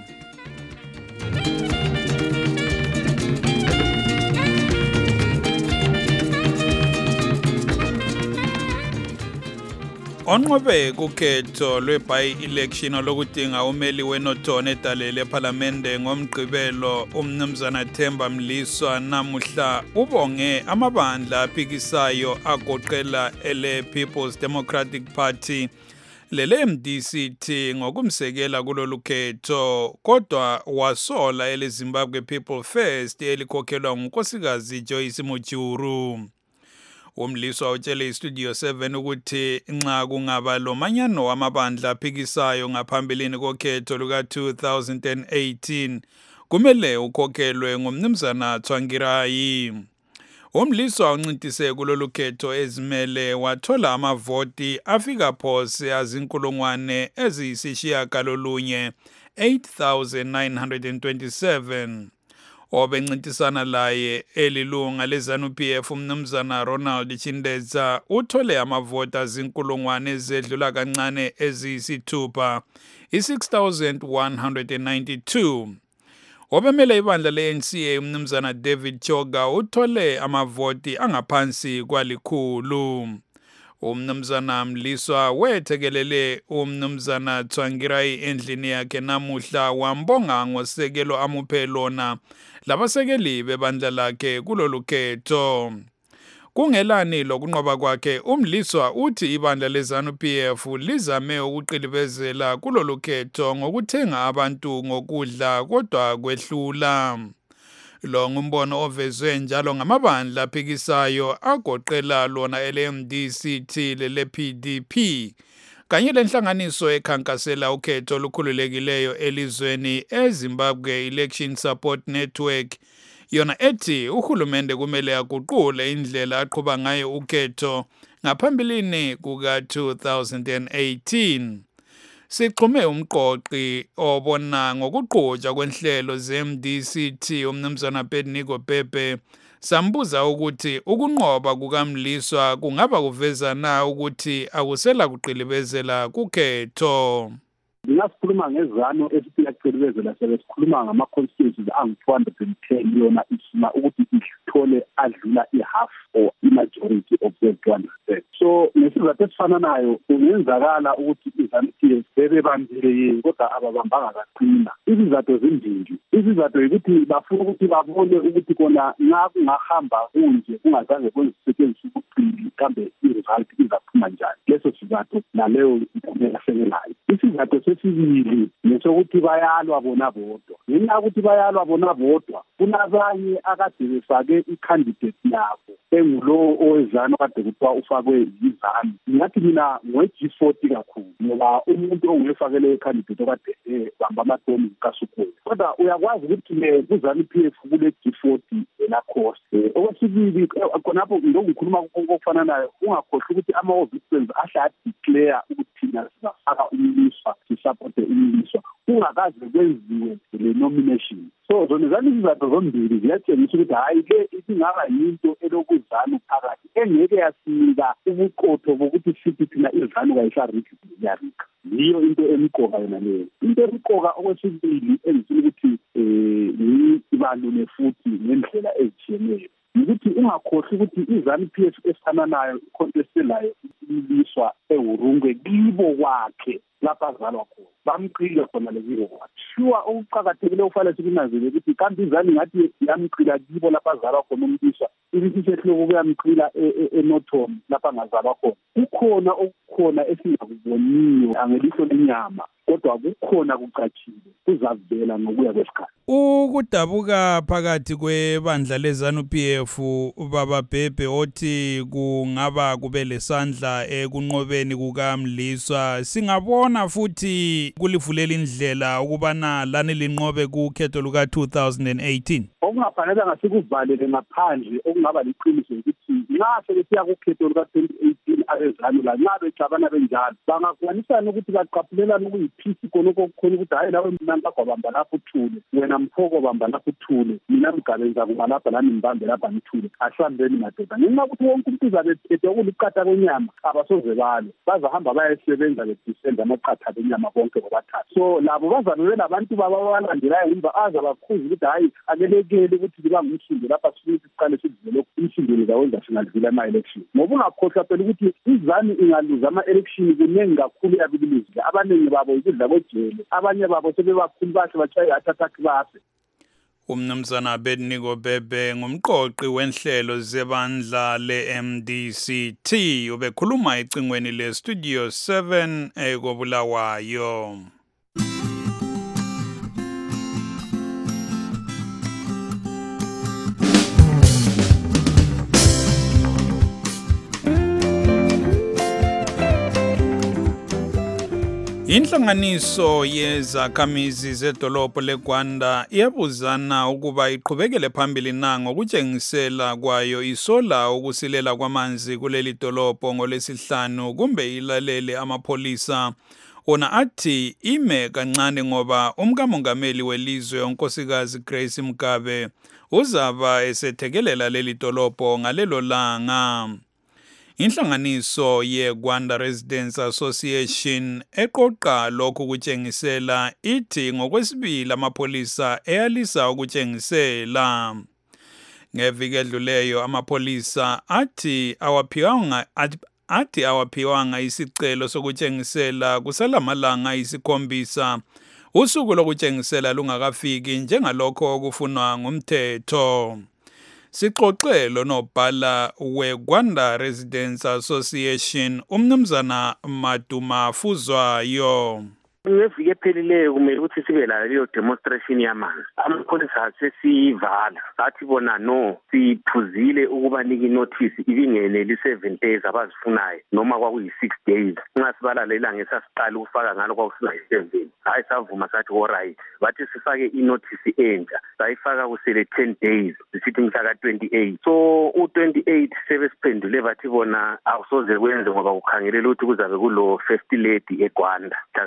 Onqobe kukhetho lwe-by-election lokudinga umeli weNorton edale leParlamente ngomgqibelo umnumzana Themba Mliswa namuhla ubonge amabandla aphikisayo agoqela ele People's Democratic Party lele MDCT ngokumsekela kulolu khetho, kodwa wasola ele Zimbabwe People First elikhokhelwa ngunkosikazi Joyce Mujuru. Umliswa utshele iStudio 7 ukuthi nxa kungaba lo manyano wamabandla aphikisayo ngaphambilini kokhetho luka 2018 kumele ukhokhelwe ngumnumzana Tsvangirai. Umliswa uncintise kulolu khetho ezimele wathola amavoti afika phose azinkulungwane eziyisishiyagalolunye 8,927. Obencintisana laye elilunga leZANU-PF umnumzana Ronald Chindeza uthole amavoti azinkulungwane ezedlula kancane eziyisithupha 6,192. Obemele ibandla le-NCA umnumzana David Choga uthole amavoti angaphansi kwalikhulu. Umnumzana Mliswa wethekelele umnumzana Tsvangirai endlini yakhe namuhla wambonga ngosekelo amuphe lona labasekeli bebandla lakhe kulolu khetho. Kungelani lokunqoba kwakhe, uMliswa uthi ibandla leZANU-PF lizame ukuqilibezela kulolu khetho ngokuthenga abantu ngokudla kodwa kwehlula. Lo ngumbono ovezwe njalo ngamabandla aphikisayo agoqela lona ele-MDCT lele-PDP kanye lenhlanganiso ekhankasela ukhetho olukhululekileyo elizweni eZimbabwe Election Support Network, yona ethi uhulumende kumele aguqule indlela aqhuba ngayo ukhetho ngaphambilini kuka-2018. Sixhume umqoqi obona ngokuqhutshwa kwenhlelo ze-MDCT umnumzana Pednico Pepe sambuza ukuthi ukunqoba kukaMliswa kungaba kuveza na ukuthi akusela kuqilibezela kukhetho. ngingasikhuluma ngezano esiyachelezela sebesikhuluma ngama-constituencies angu-210 yona isima ukuthi ithole adlula i-half or i-majority of the 200. So nesizathu esifananayo kungenzakala ukuthi izanu-PF bebebambile yini kodwa ababambanga kaqina. Izizathu zimbili. Izizathu ukuthi bafuna ukuthi babone ukuthi kona nxa kungahamba kunje kungazange kwenzisetshenziswe ubuqili kambe i-result izaphuma njani. Leso sizathu naleyo impumela sekelayo. Isizathu sesibili nesokuthi bayalwa bona bodwa. Ngenxa yokuthi bayalwa bona bodwa kunabanye akade befake i-candidate yabo engulowo owezanu kade kuthiwa ufakwe yizanu. Ngathi mina nge-G40 kakhulu ngoba umuntu onguyefakele i-candidate okade bamba amatomi kaSukhulu. Kodwa uyakwazi ukuthi kuzanu PF kule G40 elakhosi. Okwesibili khonapho ngikhuluma kokufana nayo ungakhohlwa ukuthi ama-officers ahle declare ukuthi thina sizafaka umliswa sisupporte umliswa ungakaze kwenziwe le nomination. So zona zani izizathu zombili ziyatshengisa ukuthi hayi le isingaba yinto elokuzanu phakathi engeke yasinika ubuqotho bokuthi sithi thina izanu kayisariki yarika. Yiyo into emqoka yona leyo. Into emqoka okwesibili engifuna ukuthi ibalule futhi ngendlela ezitshiyeneyo ukuthi ungakhohlwa ukuthi izanu-PF esifana nayo ikontestelayo iliswa eHurungwe kibo kwakhe lapha azalwa khona bamqile khona lekibo kwakhe. Sure okuqakathekile ufale sikunanzele ukuthi kambe izanu ngathi yamqila kibo lapha azalwa khona umliswa ibithi sehloko kuyamqila eNorthern lapha angazalwa khona. Kukhona okukhona esingakuboniyo angelihlo lenyama kodwa kukhona kucatshile kuzavela ngokuya kwesikhathi. Ukudabuka phakathi kwebandla leZanu-PF baba Bhebhe othi kungaba kube lesandla ekunqobeni kukaMliswa singabona futhi kulivulela indlela ukubana lani linqobe kukhetho luka 2018. Okungafanele ngasikuvalele ngaphandle okungaba liqiniso ukuthi nxa sebesiya kukhetho luka 2018 abezanu la nxa bexabana benjalo bangakwanisana ukuthi baqaphulelane ukuyiphisi khonokho kukhona ukuthi hayi lawe mina ngagwabamba lapho uthule wena mphoko bamba lapho uthule mina mgabenza kuma lapha lami ngibambe lapha ngithule asihambeni madoda ngenxa ukuthi wonke umuntu uzabe ephethe ukuliqatha kwenyama abasoze bale bazahamba bayesebenza bedisenda amaqatha kwenyama bonke bobathathu. So labo bazabe belabantu babalandelayo ngoba aza bakhuza ukuthi hayi akelekele ukuthi liba ngumsindo lapha sithi siqale sidlule umsindo zawenza singadlula ama-election ngoba ungakhohlwa phela ukuthi izanu ingaluza ama-election kuningi kakhulu yabilizile abaningi babo ikudla kwejele abanye babo sebebakhulu bahle batshaye athathakhi bafe. Umnumzana Abednego Bhebhe ngumqoqi wenhlelo zebandla le-MDCT ubekhuluma ecingweni le-Studio 7 ekobulawayo. Inhlanganiso yezakhamizi zedolobho leGwanda iyabuzana ukuba iqhubekele phambili na ngokutshengisela kwayo isola ukusilela kwamanzi kuleli dolobho ngolwesihlanu kumbe ilalele amapholisa. Ona athi ime kancane ngoba umkamongameli welizwe unkosikazi Grace Mugabe uzaba esethekelela leli dolobho ngalelo langa. Inhlanganiso yeGwanda Residents Association eqoqa lokhu kutshengisela ithi ngokwesibili amapholisa eyalisa ukutshengisela. Ngeviki edluleyo amapholisa athi awaphiwanga isicelo sokutshengisela kusalamalanga isikhombisa usuku lokutshengisela lungakafiki njengalokho okufunwa ngumthetho. Sixoxe lonobhala weGwanda Residents Association umnumzana Maduma Fuzwayo. Ngeviki ephelileyo kumele ukuthi sibe leyo demonstration yamanzi. Amapholisa sesivala athi bona no siphuzile ukubanika inotice ibingeneli 7 days abazifunayo noma kwakuyi6 days. Ungasibalalela ngesasiqala ukufaka ngalo kwakusiba7. Hayi savuma sathi alright. Bathi sifake inotice entsha. Sayifaka kusele 10 days sithi mhla ka28. So u28 sebesiphendule bathi bona awusoze kwenze ngoba ukhangelela ukuthi kuzabe kulo first lady eGwanda mhla ka28.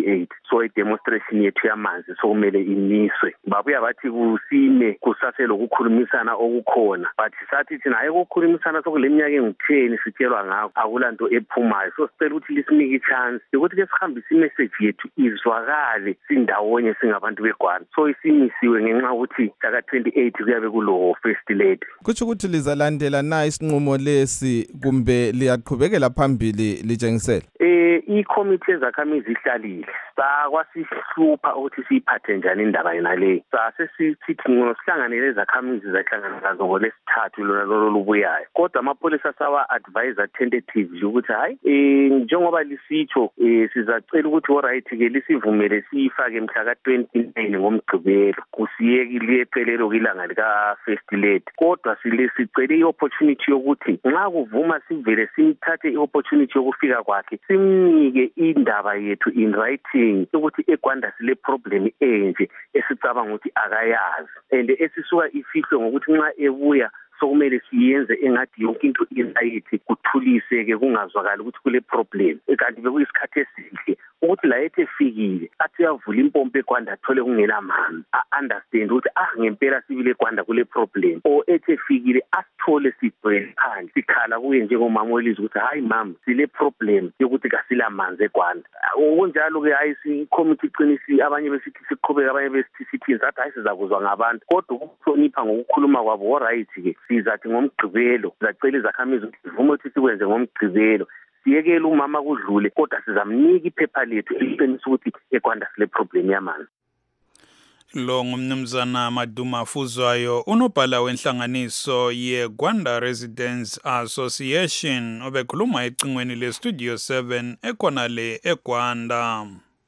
28. So i-demonstration yethu yamanzi sokumele imiswe. Babuya bathi kusime kusaselokukhulumisana okukhona. But sathi thina hayi ukukhulumisana sokule minyaka engu-10 sitshelwa ngakho akulanto ephumayo. So sicela ukuthi lisinike i-chance yokuthi ke sihambise i-message yethu izwakale sindawonye singabantu beGwanda. So isimisiwe ngenxa ukuthi mhla ka-28 kuyabe kulo first lady. Kutsho ukuthi lizalandela na isinqumo lesi kumbe liyaqhubekela phambili litshengisela? I-committee ezakhamizi ihlalile sakwasihlupha ukuthi siyiphathe njani indaba yena le. Sasesithi ngosihlanganele ezakhamizi zahlangana ngolesithathu lona lolo lubuyayo. Kodwa amapolisa sawa advisor tentative ukuthi hayi njengoba lisitsho sizacela ukuthi alright ke lisivumele siyifake mhla ka-29 ngomgqibelo kusiyeki liyephelelo kilanga lika first lady. Kodwa sicele i-opportunity yokuthi nxa kuvuma sivele simthathe i-opportunity yokufika kwakhe simnike indaba yethu in writing ukuthi eGwanda sile problem enje esicabanga ukuthi akayazi and esisuka ifihlwe ngokuthi nxa ebuya sokumele siyenze engathi yonke into irayithi kuthuliseke kungazwakali ukuthi kule problem. Kanti bekuyisikhathi esihle ukuthi la ethe efikile athi uyavula impompo eGwanda athole kungela manzi understand ukuthi ngempela sibile eGwanda kule problem, or ethe efikile asithole sigcwele phandle sikhala kuye njengomama welizwe ukuthi hayi mama sile problem yokuthi kasila manzi eGwanda. Okunjalo ke hayi si-committee iqinisi abanye besithi siqhubeka abanye besithi sithi sathi hayi sizakuzwa ngabantu kodwa ukuhlonipha ngokukhuluma kwabo alright ke sizathi ngomgqibelo sizacela izakhamizi ukuthi sivume ukuthi sikwenze ngomgqibelo siyekele umama kudlule kodwa sizamnika iphepha lethu eliqinisa ukuthi eGwanda sile problem yamanzi. Lo ngumnumzana Maduma Fuzwayo unobhala wenhlanganiso yeGwanda Residents Association obekhuluma ecingweni leStudio 7 ekhona le eGwanda.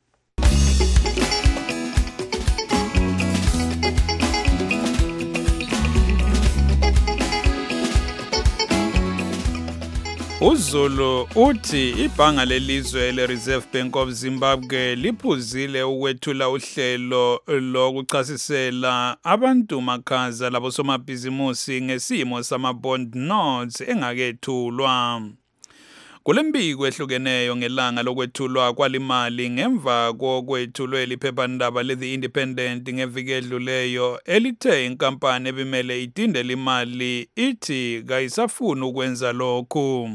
uZulu uthi ibhanga lelizwe le-Reserve Bank of Zimbabwe liphuzile ukwethula uhlelo lokuchasisela abantu makhaza labosomabhizimusi ngesimo sama-bond notes engakethulwa. Kulembiko ehlukeneyo ngelanga lokwethulwa kwalimali ngemva kokwethulwe liphephandaba le-The Independent ngeviki edluleyo elithe inkampani ebimele idindele imali ithi kayisafuni ukwenza lokhu.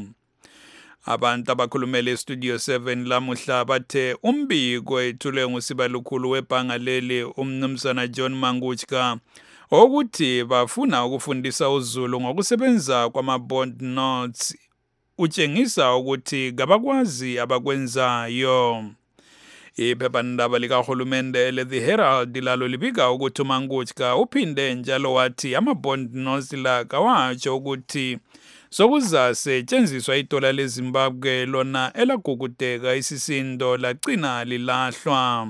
Abantu abakhulumele eStudio 7 lamuhla bathe umbiko ethulwe ngusibalukhulu webhanga leli umnumzana John Manguchka ukuthi bafuna ukufundisa uZulu ngokusebenza kwama-bond notes utshengisa ukuthi kabakwazi abakwenzayo. Iphephandaba likahulumende le-The Herald lalo libika ukuthi uManguchka uphinde njalo wathi ama-bond notes la kawatsho ukuthi sokuzasetshenziswa idola leZimbabwe lona elagugudeka isisindo lagcina lilahlwa.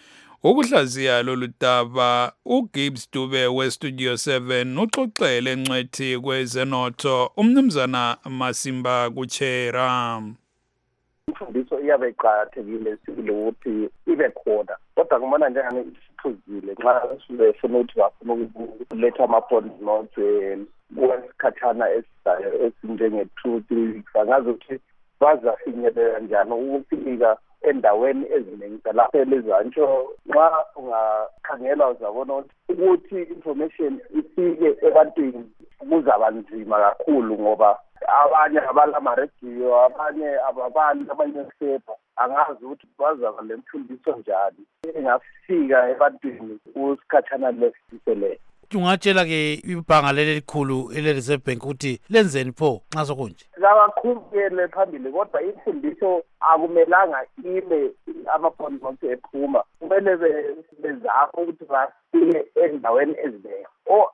Ukuhlaziya lolu daba uGibbs Dube weStudio 7 uxoxele encwethi kwezenotho umnumzana Masimba Kuchera. Imfundiso iyabe iqakathekile sibile ukuthi ibe khona kodwa kumona njengani isiphuzile nxa sifuna ukuthi bafuna ukuletha ama-bond notes kwesikhathana esizayo esinjenge-2-3 weeks angazi ukuthi bazafinyelela njani ukufika endaweni eziningi lapho elizantsho nxa ungakhangela uzabona ukuthi information ifike ebantwini kuzaba nzima kakhulu ngoba abanye abalama-radio abanye ababali abanye sepa angazi ukuthi bazaba le mfundiso njani engafika ebantwini kusikhathana lesiseleyo. Ungatshela-ke ibhanga leli elikhulu ele-Reserve Bank ukuthi lenzeni pho nxa sokunje? Kabaqhubekele phambili kodwa imfundiso akumelanga ime ama-bond notes ephuma kumele bezame ukuthi bafike endaweni ezinengi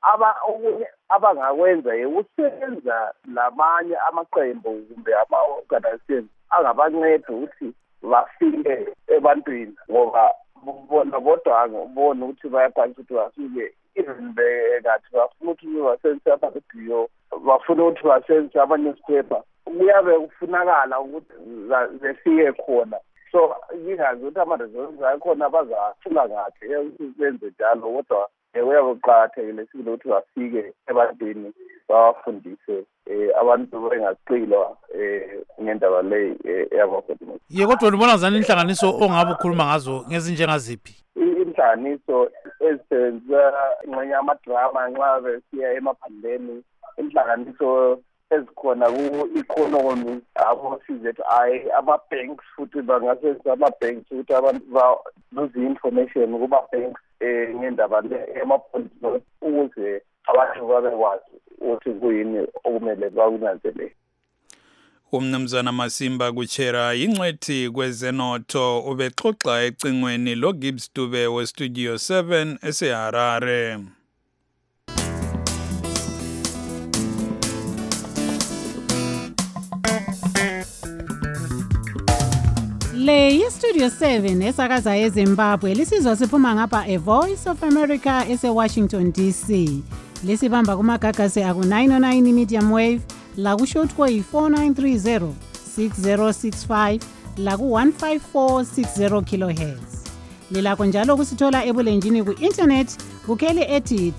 okunye abangakwenza ukusebenza lamanye amaqembu kumbe ama-organizations angabanceda ukuthi bafike ebantwini ngoba bona bodwa angiboni ukuthi bayakwanisa ukuthi bafike even bekathi bafuna ukuthi basebenzise ama-radio bafuna ukuthi basebenzise ama-newspaper kuyabe kufunakala ukuthi befike khona. So ngingazi ukuthi ama-results akhona bazathula kahle ukuthi benze njalo kodwa kuyabe kuqakathekile sibile ukuthi bafike ebantwini babafundise abantu bengacilwa ngendaba le yama-body. Ye kodwa ubona zani inhlanganiso ongabe ukhuluma ngazo ngezinjengaziphi? Inhlanganiso ezisebenza ngxenye yamadrama nxa besiya emaphandleni, inhlanganiso ezikhona ku-economy, abo-CZI, ama-banks futhi bangasebenzisa ama-banks ukuthi abantu baluze i-information kuba-banks ngendaba yama-bond notes ukuze abantu babekwazi ukuthi kuyini okumele bakunanzelele. Umnumzana Masimba Kuchera ingcwethi kwezenotho ubexoxa ecingweni lo Gibbs Dube we Studio 7 eseHarare. Le yi-Studio 7 esakaza eZimbabwe lisizwa siphuma ngapha eVoice of America ese-Washington DC. Lisibamba kumagagasi aku-909 medium wave, laku-shortwave 4930, 6065, laku-15460 kHz. Lilakho njalo kusithola ebulenjini ku-internet kukheli ethi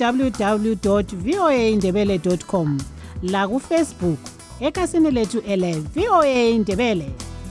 www.voaindebele.com, laku-Facebook ekhasini lethu ele VOA Ndebele.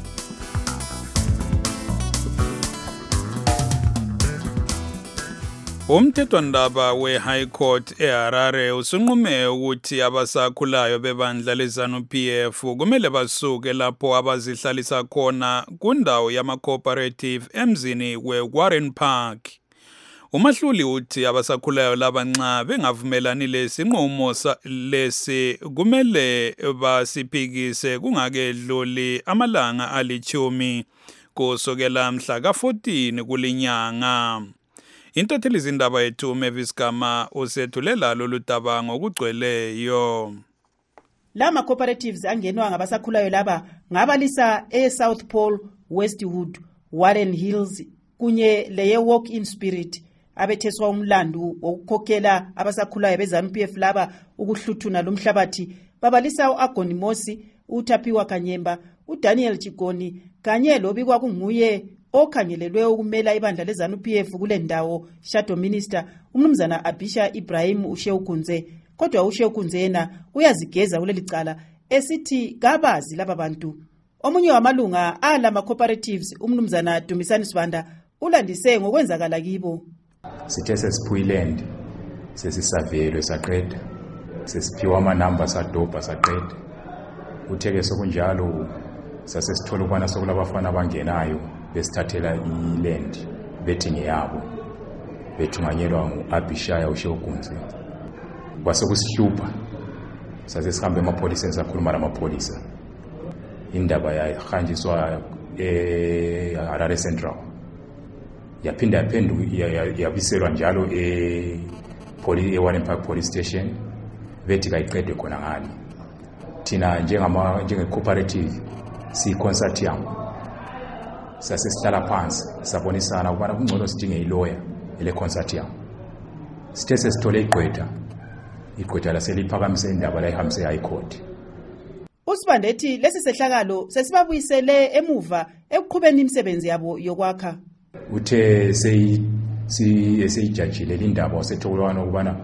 Umthethwandaba we-High Court eHarare usunqume ukuthi abasakhulayo bebandla leZANU-PF kumele basuke lapho abazihlalisa khona kundawo yama-cooperative emzini we-Warren Park. Umahluli uthi abasakhulayo laba nxa bengavumelani lesinqumo lesi kumele basiphikise kungakedluli amalanga ali-10 kusukela mhla ka-14 kulinyanga. Intatheli zindaba yethu Mavis Gama usethulela lolu daba ngokugcweleyo. Lama cooperatives angenwa ngabasakhulayo laba ngabalisa eSouth Pole, Westwood, Warren Hills kunye leye Walk-in Spirit abetheswa umlandu wokukhokhela abasakhulayo beZANU-PF laba ukuhluthuna lomhlabathi. Babalisa uAgoni Mosi, uThapiwa Kanyemba, uDaniel Chigoni kanye lobikwa kunguye okhangelelwe ukumela ibandla leZANU-PF kule ndawo Shadow Minister umnumzana Abisha Ibrahim Ushewukunze. Kodwa Ushewukunze yena uyazigeza kuleli cala esithi kabazi laba bantu. Omunye wamalunga alama cooperatives umnumzana Dumisani Sibanda ulandise ngokwenzakala kibo. Sithe sesiphuyiland sesisavelwe saqeda, sesiphiwa ama-number sadobha saqeda. Utheke sokunjalo sasesithola ukubana sokulabafana abangenayo besithathela iland bethi ngeyabo, bethunganyelwa ngu-Abishaya Ushewukunze. Kwasekusihlupha sasesihambe emapholiseni sakhuluma namapholisa. Indaba yahanjiswa eHarare Central, yaphinda yabiselwa njalo eWarren Park Police Station, bethi kayiqedwe khona ngani. Thina njenge-cooperative si-consortium sasesihlala phansi sabonisana ukubana kungcono sidinge ilawyer ele-consortium. Sithe sesithole igqwetha laseliphakamisa indaba layihambise e-High Court. Usibanda ethi lesi sehlakalo sesibabuyisele emuva ekuqhubeni imisebenzi yabo yokwakha. Uthe seyijajile indaba wasethokolwana ukubana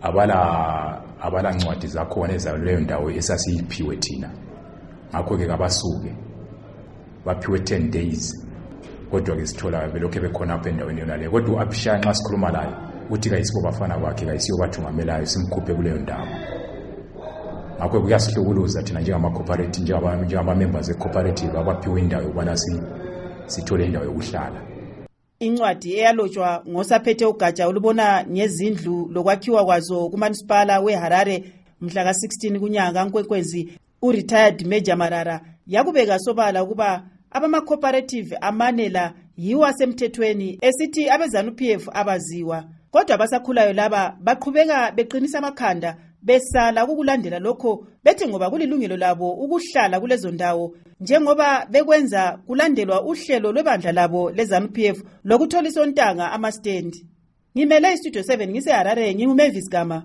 abala ncwadi zakhona ezaleyo ndawo esasiyiphiwe thina. Ngakho-ke kabasuke baphiwe 10 days. Kodwa-ke sithola belokhu bekhona apha endaweni yona leyo. Kodwa u-Abishaya nxa sikhuluma layo uthi kayisibo bafana kwakhe, kayisiyo bathungamelayo, simkhuphe kuleyo ndawo. Ngakho kuyasihlukuluza thina njengama-cooperative, njengama-members e-cooperative abaphiwe indawo yokubana sithole indawo yokuhlala. Incwadi eyalotshwa ngosaphethe ugatsha olubona ngezindlu lokwakhiwa kwazo kumanisipala weHarare mhla ka-16 kunyanga kaNkwenkwezi u-retired Major Marara yakubeka sobala ukuba abama-cooperative amanela yiwo asemthethweni esithi abeZANU-PF abaziwa. Kodwa abasakhulayo laba baqhubeka beqinisa amakhanda besala ukulandela lokho bethi ngoba kulilungelo labo ukuhlala kulezo ndawo njengoba bekwenza kulandelwa uhlelo lwebandla labo leZANU-PF lokuthola isontanga ama-stand. Ngimele iStudio 7 ngiseHarare, nginguMavis Gama.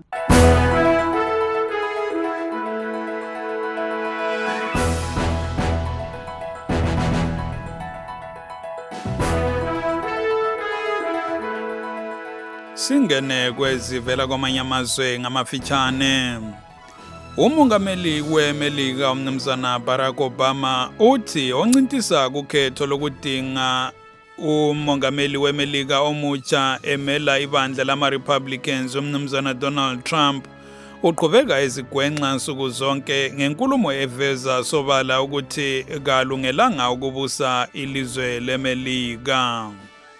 Singene kwezivela kwamanye amazwe ngamafitshane. Umongameli weMelika umnumzana Barack Obama uthi oncintisa kukhetho lokudinga umongameli weMelika omutsha emela ibandla lama-Republicans umnumzana Donald Trump uqhubeka ezigwenxa nsuku zonke ngenkulumo eveza sobala ukuthi kalungelanga ukubusa ilizwe leMelika.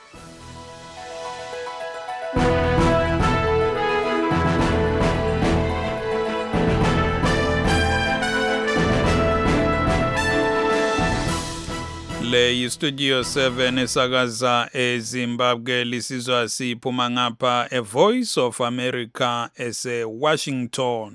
Le Studio 7 esakaza eZimbabwe lisizwa siphuma ngapha eVoice of America ese-Washington.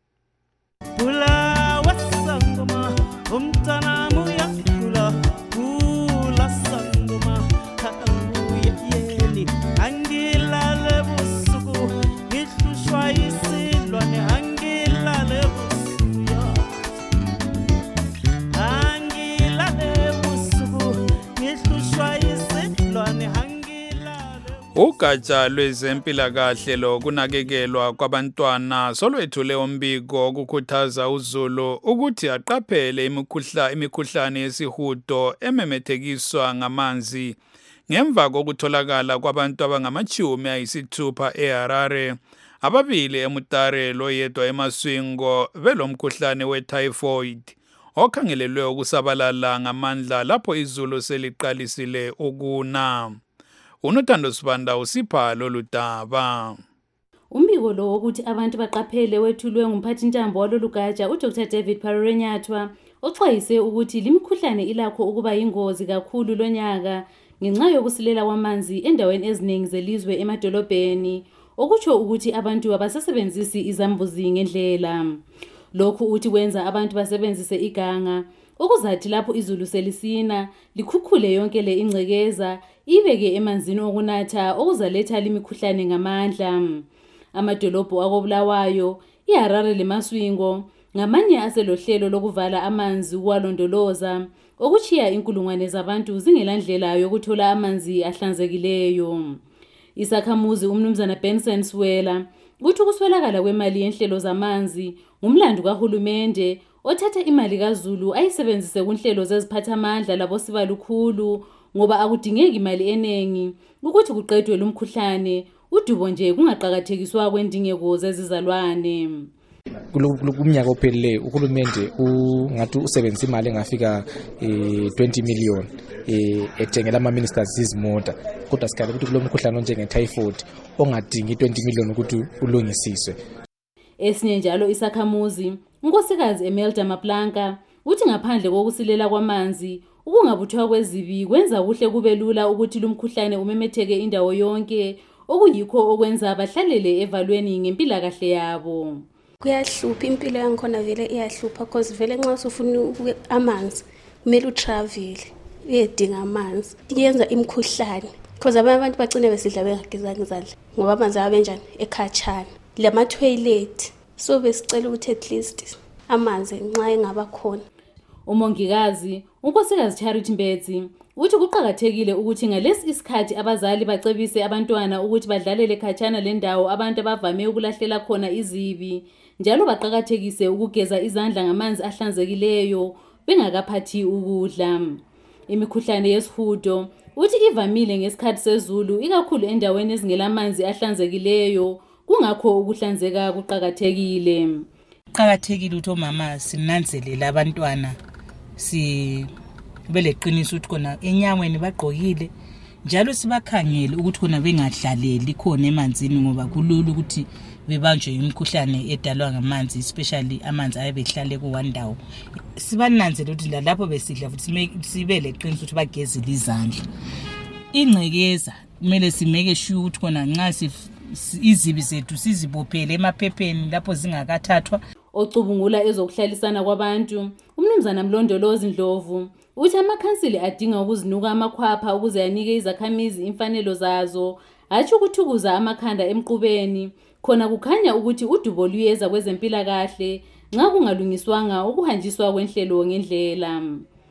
Pula wasangoma umtana muya pula sangoma uya yeni angilale busuku ngihlushwa isilwane angilale busuku angilale Ugatsha lwezempilakahle lokunakekelwa kwabantwana solwethule umbiko ukukhuthaza uZulu ukuthi aqaphele imikhuhlane yesihudo ememethekiswa ngamanzi ngemva kokutholakala kwabantu abangama-60 eHarare, ababili eMutare loyedwa eMasvingo belomkhuhlane wetyphoid okhangelelwe ukusabalala ngamandla lapho izulu seliqalisile ukuna. Unothando Sibanda usipha lolu daba. Umbiko lo wokuthi abantu baqaphele wethulwe ngumphathintambo walolu gatsha uDr David Parorenyathwa oxwayise ukuthi limikhuhlane ilakho ukuba yingozi kakhulu lonyaka ngenxa yokusilela kwamanzi endaweni eziningi zelizwe emadolobheni, okutsho ukuthi abantu abasasebenzisi izambuzi ngendlela. Lokhu uthi kwenza abantu basebenzise iganga okuzathi lapho izulu selisina likhukhule yonke le ingcekeza ibeke emanzini okunatha okuzaletha limikhuhlane ngamandla. Amadolobho akobulawayo, iHarare leMasvingo ngamanye aselohlelo lokuvala amanzi ukwalondoloza okuchiya inkulungwane zabantu zingelandlela yokuthola amanzi ahlanzekileyo. Isakhamuzi umnumzana Benson Swela uthi ukuswelakala kwemali yenhlelo zamanzi ngumlando kahulumende othatha imali kaZulu ayisebenzise kunhlelo zeziphathamandla labosibalukhulu ngoba akudingeki imali enengi ukuthi kuqedwe lumkhuhlane udubo nje kungaqhakathekiswa kwendingeko zezizalwane. Kumnyaka ophelileyo uhulumende ungathi usebenzisa imali engafika 20 million ethengela ama-ministers izimota, kodwa sikhala ukuthi kulomkhuhlane onjenge-typhoid ongadingi 20 million ukuthi ulungisiswe. Esinye njalo isakhamuzi unkosikazi Emelda Maplanka uthi ngaphandle kokusilela kwamanzi ukungabuthwa kwezibi kwenza kuhle kube lula ukuthi lumkhuhlane umemetheke indawo yonke, okuyikho okwenza bahlalele evalweni ngempilakahle yabo. Kuyahlupha impilo yankhona, vele iyahlupha because vele nxa usufuna amanzi kumele utravel uyedinga amanzi, yenza imkhuhlane because abanye abantu bagcine besidla bengagezanga izandla ngoba amanzi abenjani ekhatshana lama-toilet. So besicela ukuthi at least amanzi nxa engaba khona. Umongikazi unkosikazi Charity Mbetsi uthi kuqhakathekile ukuthi ngalesi isikhathi abazali bacebise abantwana ukuthi badlalele khatshana lendawo abantu abavame ukulahlela khona izibi, njalo baqhakathekise ukugeza izandla ngamanzi ahlanzekileyo bengakaphathi ukudla. Imikhuhlane yesihudo uthi ivamile ngesikhathi sezulu ikakhulu endaweni ezingelamanzi ahlanzekileyo, kungakho ukuhlanzeka kuqhakathekile. Kuqhakathekile ukuthi omama sinanzelela abantwana sibeleqiniso ukuthi khona enyaweni bagqokile, njalo sibakhangele ukuthi khona bengadlaleli khona emanzini ngoba kulula ukuthi bebanjwe imikhuhlane edalwa ngamanzi, especially amanzi ayebehlale kuwandawo. Sibananzele ukuthi lapho besidla futhi sibeleqiniso ukuthi bagezile izandla. Ingcekeza kumele simeke sure ukuthi khona nxa izibi zethu sizibophele emaphepheni lapho zingakathathwa. Ocubungula ezokuhlalisana kwabantu umnumzana Mlondolozi Ndlovu uthi amakhansili adinga ukuzinuka amakhwapha ukuze yanike izakhamizi imfanelo zazo, hatshi ukuthukuza amakhanda emqubeni khona kukhanya ukuthi udubo luyeza kwezempilakahle nxa kungalungiswanga ukuhanjiswa kwenhlelo ngendlela.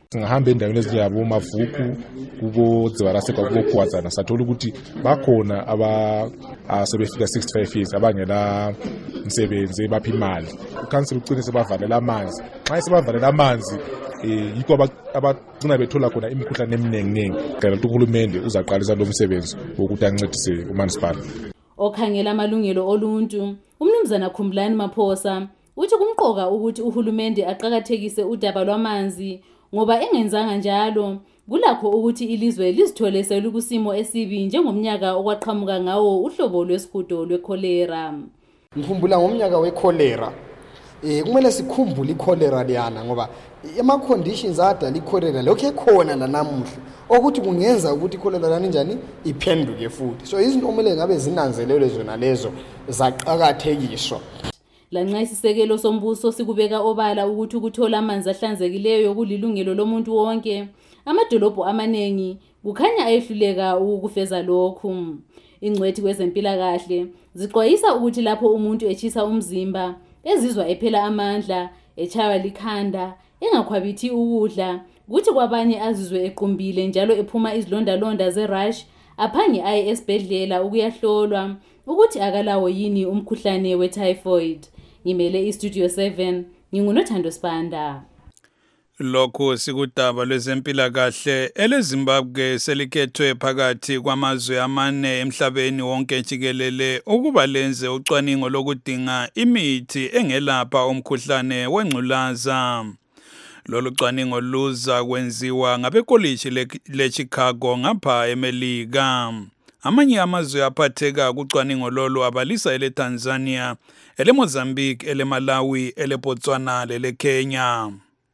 singahamba endaweni ezinjengabo Mavuku kubo Dzivaraseka kubo Kwazana sathola ukuthi bakhona sebefika 65 years abangela umsebenzi bapha imali ukansela ucine sebavalela amanzi xa sebavalela amanzi yikho abagcina bethola khona imikhuhlane eminingi ngicela ukuthi uhulumende uzaqalisa lo msebenzi wokuthi ancedise uMansipala. Okhangela amalungelo oluntu umnumzana Khumbulani Maphosa uthi kumqoka ukuthi uhulumende aqhakathekise udaba lwamanzi ngoba engenzanga njalo kulakho ukuthi ilizwe lizithole selukusimo esibi njengomnyaka okwaqhamuka ngawo uhlobo lwesihudo lwekholera. Ngikhumbula ngomnyaka wekholera kumele sikhumbule ikholera liyana ngoba ama-conditions adala ikholera lokho ekhona nanamuhla okuthi kungenza ukuthi ikholera lana njani iphenduke futhi. So izinto okumele ngabe zinanzelelwe zona lezo zaqhakathekiswa. Lanxa isisekelo sombuso sikubeka obala ukuthi ukuthola amanzi ahlanzekileyo kulilungelo lomuntu wonke, amadolobho amaningi kukhanya ayehluleka ukufeza lokhu. Ingcwethi kwezempilakahle zixwayisa ukuthi lapho umuntu echisa umzimba, ezizwa ephela amandla, echaywa likhanda, engakhwabithi ukudla, kuthi kwabanye azizwe equmbile njalo ephuma izilonda-londa ze-rash, aphange aye esibhedlela ukuyahlolwa ukuthi akalawo yini umkhuhlane we-typhoid. Ngimele iStudio 7, ngingunothando Spanda. Lokho sikudaba lwezempilakahle eleZimbabwe selikhethwe phakathi kwamazwe amane emhlabeni wonke jikelele ukuba lenze ucwaningo lokudinga imithi engelapha umkhuhlane wengculaza. Lolu cwaningo luza kwenziwa ngabekoliji leChicago ngapha eMelika. Amanye amazwe aphatheka kucwaningo lolu abalisa eleTanzania, eleMozambique, eleMalawi, eleBotswana leleKenya.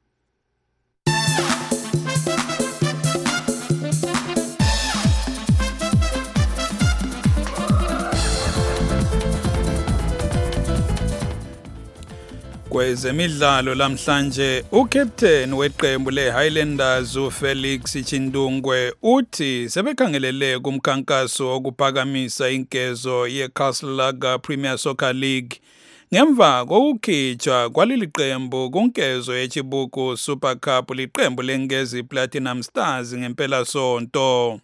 Kwezemidlalo lamhlanje uCaptain weqembu leHighlanders uFelix Chindungwe uthi sebekhangelele kumkhankaso wokuphakamisa inkezo yeCastle Lager Premier Soccer League ngemva kokukhitshwa kwaleli qembu kunkezo yeChibuku Super Cup liqembu lengezi Platinum Stars ngempela sonto.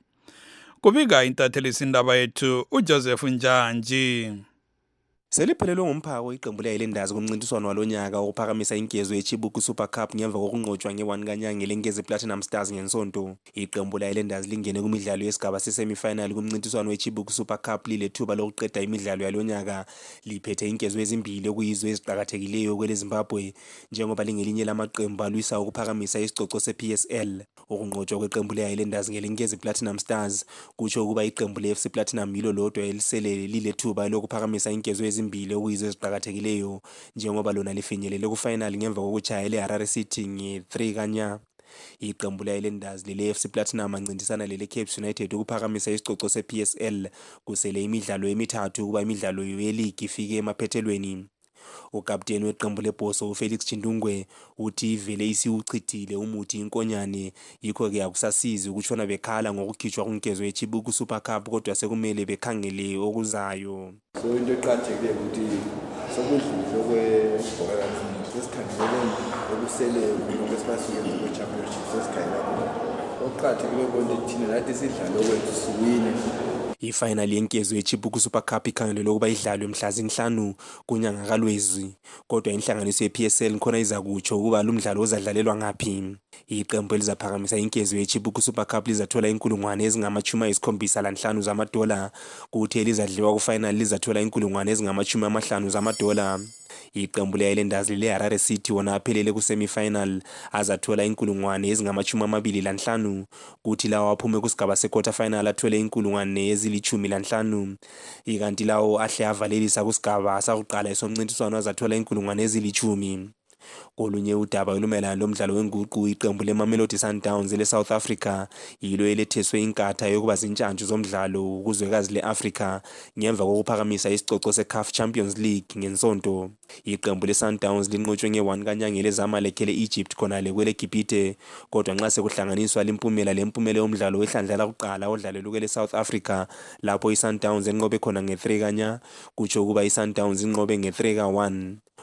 Kubika intathelizindaba yethu uJoseph Njanji. Seliphelelwe ngumphako iqembu leHighlanders kumncintiswano walonyaka ukuphakamisa inkezo yeChibuku Super Cup ngemva kokunqotshwa nge-1 kaNyanga lengezi Platinum Stars ngensonto. Iqembu leHighlanders lingene kumidlalo yesigaba sesemifinal kumncintiswano weChibuku Super Cup lilethuba lokuqeda imidlalo yalonyaka liphethe inkezo ezimbili okuyizwe eziqhakathekileyo kweleZimbabwe njengoba lingelinye lamaqembu alwisa ukuphakamisa isicoco sePSL. Ukunqotshwa kweqembu leHighlanders ngelengezi Platinum Stars kutsho ukuba iqembu leFC Platinum yilo lodwa elisele lilethuba lokuphakamisa inkezo ezimbili okuyizwe eziqhakathekileyo njengoba lona lifinyelele kufinal ngemva kokuchaya leHarare City nge-3 kaNyanga. Iqembu leHighlanders leleFC Platinum ancintisana leleCapes United ukuphakamisa isicoco sePSL kusele imidlalo emithathu kuba imidlalo yeleague ifike emaphethelweni. Ukapteni weqembu leBhoso uFelix Chindungwe uthi vele isiuchithile umuthi inkonyane yikho ke akusasizi ukutshona bekhala ngokukhitshwa kunkezo yeChibuku Super Cup kodwa sekumele bekhangele okuzayo. So into eqhathekile ukuthi sokudlule kwebhola sesikhangelele okusele ngokwesifasiyeni kweChampionship sesikhangelele oqhathekile konke thina lathi sidlala okwethu siwine. Ifinal yenkezo yeChibuku Super Cup ikhangelelwe ukuba idlalwe mhla zi-5 kuNyanga kaLwezi kodwa inhlanganiso yePSL khona izakutsho ukuba lo mdlalo uzadlalelwa ngaphi. Iqembu elizaphakamisa inkezo yeChibuku Super Cup lizathola inkulungwane ezingama-75 zamadola kuthi elizadliwa kufinal lizathola inkulungwane ezingama-50 zamadola. Iqembu leHighlanders leHarare City wona aphelele kusemifinal azathola inkulungwane ezingama-25 kuthi lawo aphume kusigaba sequarter final athole inkulungwane ezili-15 ikanti lawo ahle avalelisa kusigaba sakuqala esomncintiswano azathola inkulungwane ezili-10. Kolunye udaba olumelana lomdlalo wenguqu iqembu leMamelodi Sundowns leSouth Africa yilo eletheswe inkatha yokuba zintshantshu zomdlalo kuzwekazi leAfrica ngemva kokuphakamisa isicoco seCAF Champions League ngensonto. Iqembu leSundowns linqotshwe nge-1 kaNyanga leZamalek leEgypt khona le kweleGibhite kodwa nxa sekuhlanganiswa lempumela yomdlalo wehlandla lokuqala odlalelwe leSouth Africa lapho iSundowns enqobe khona nge-3 kaNyanga kutsho ukuba iSundowns inqobe nge-3 ka-1.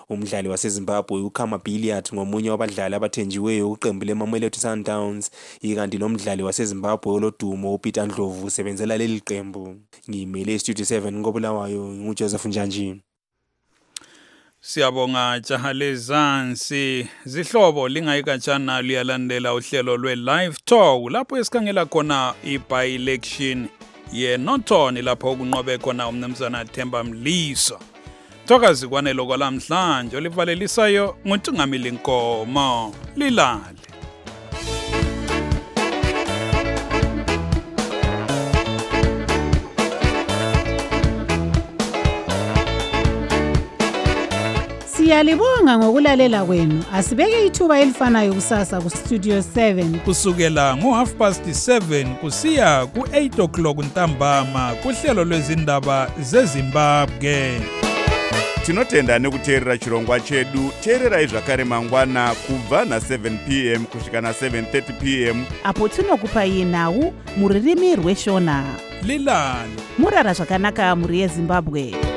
Umdlali waseZimbabwe uKhama Billiard ngomunye wabadlali abathenjiweyo kuqembu leMamelodi Sundowns, ikanti nomdlali waseZimbabwe olodumo uPeter Ndlovu usebenzela leli qembu. Ngimele Studio 7 koBulawayo nguJoseph Njanji. Siyabonga jaha lezansi. Zihlobo lingayikatshana liyalandela uhlelo lwe-Live Talk lapho esikhangela khona i-by-election ye-Norton lapho kunqobe khona umnumzana Themba Mliso. Thokazi kwanelo kwalamhlanje olivalelisayo nguNtungamili Nkomo. Lilale. Siyalibonga ngokulalela kwenu. Asibeke ithuba elifanayo kusasa ku Studio 7 kusukela ngo7:30 kusiya ku8 o'clock ntambama kuhlelo lwezindaba zeZimbabwe. Tinotenda nekuteerera chirongwa chedu. Teererai zvakare mangwana kubva na7 p.m. kusvika na7:30 p.m. apo tinokupai nhau muririmi rweshona. Lilale. Murara zvakanaka muri yeZimbabwe.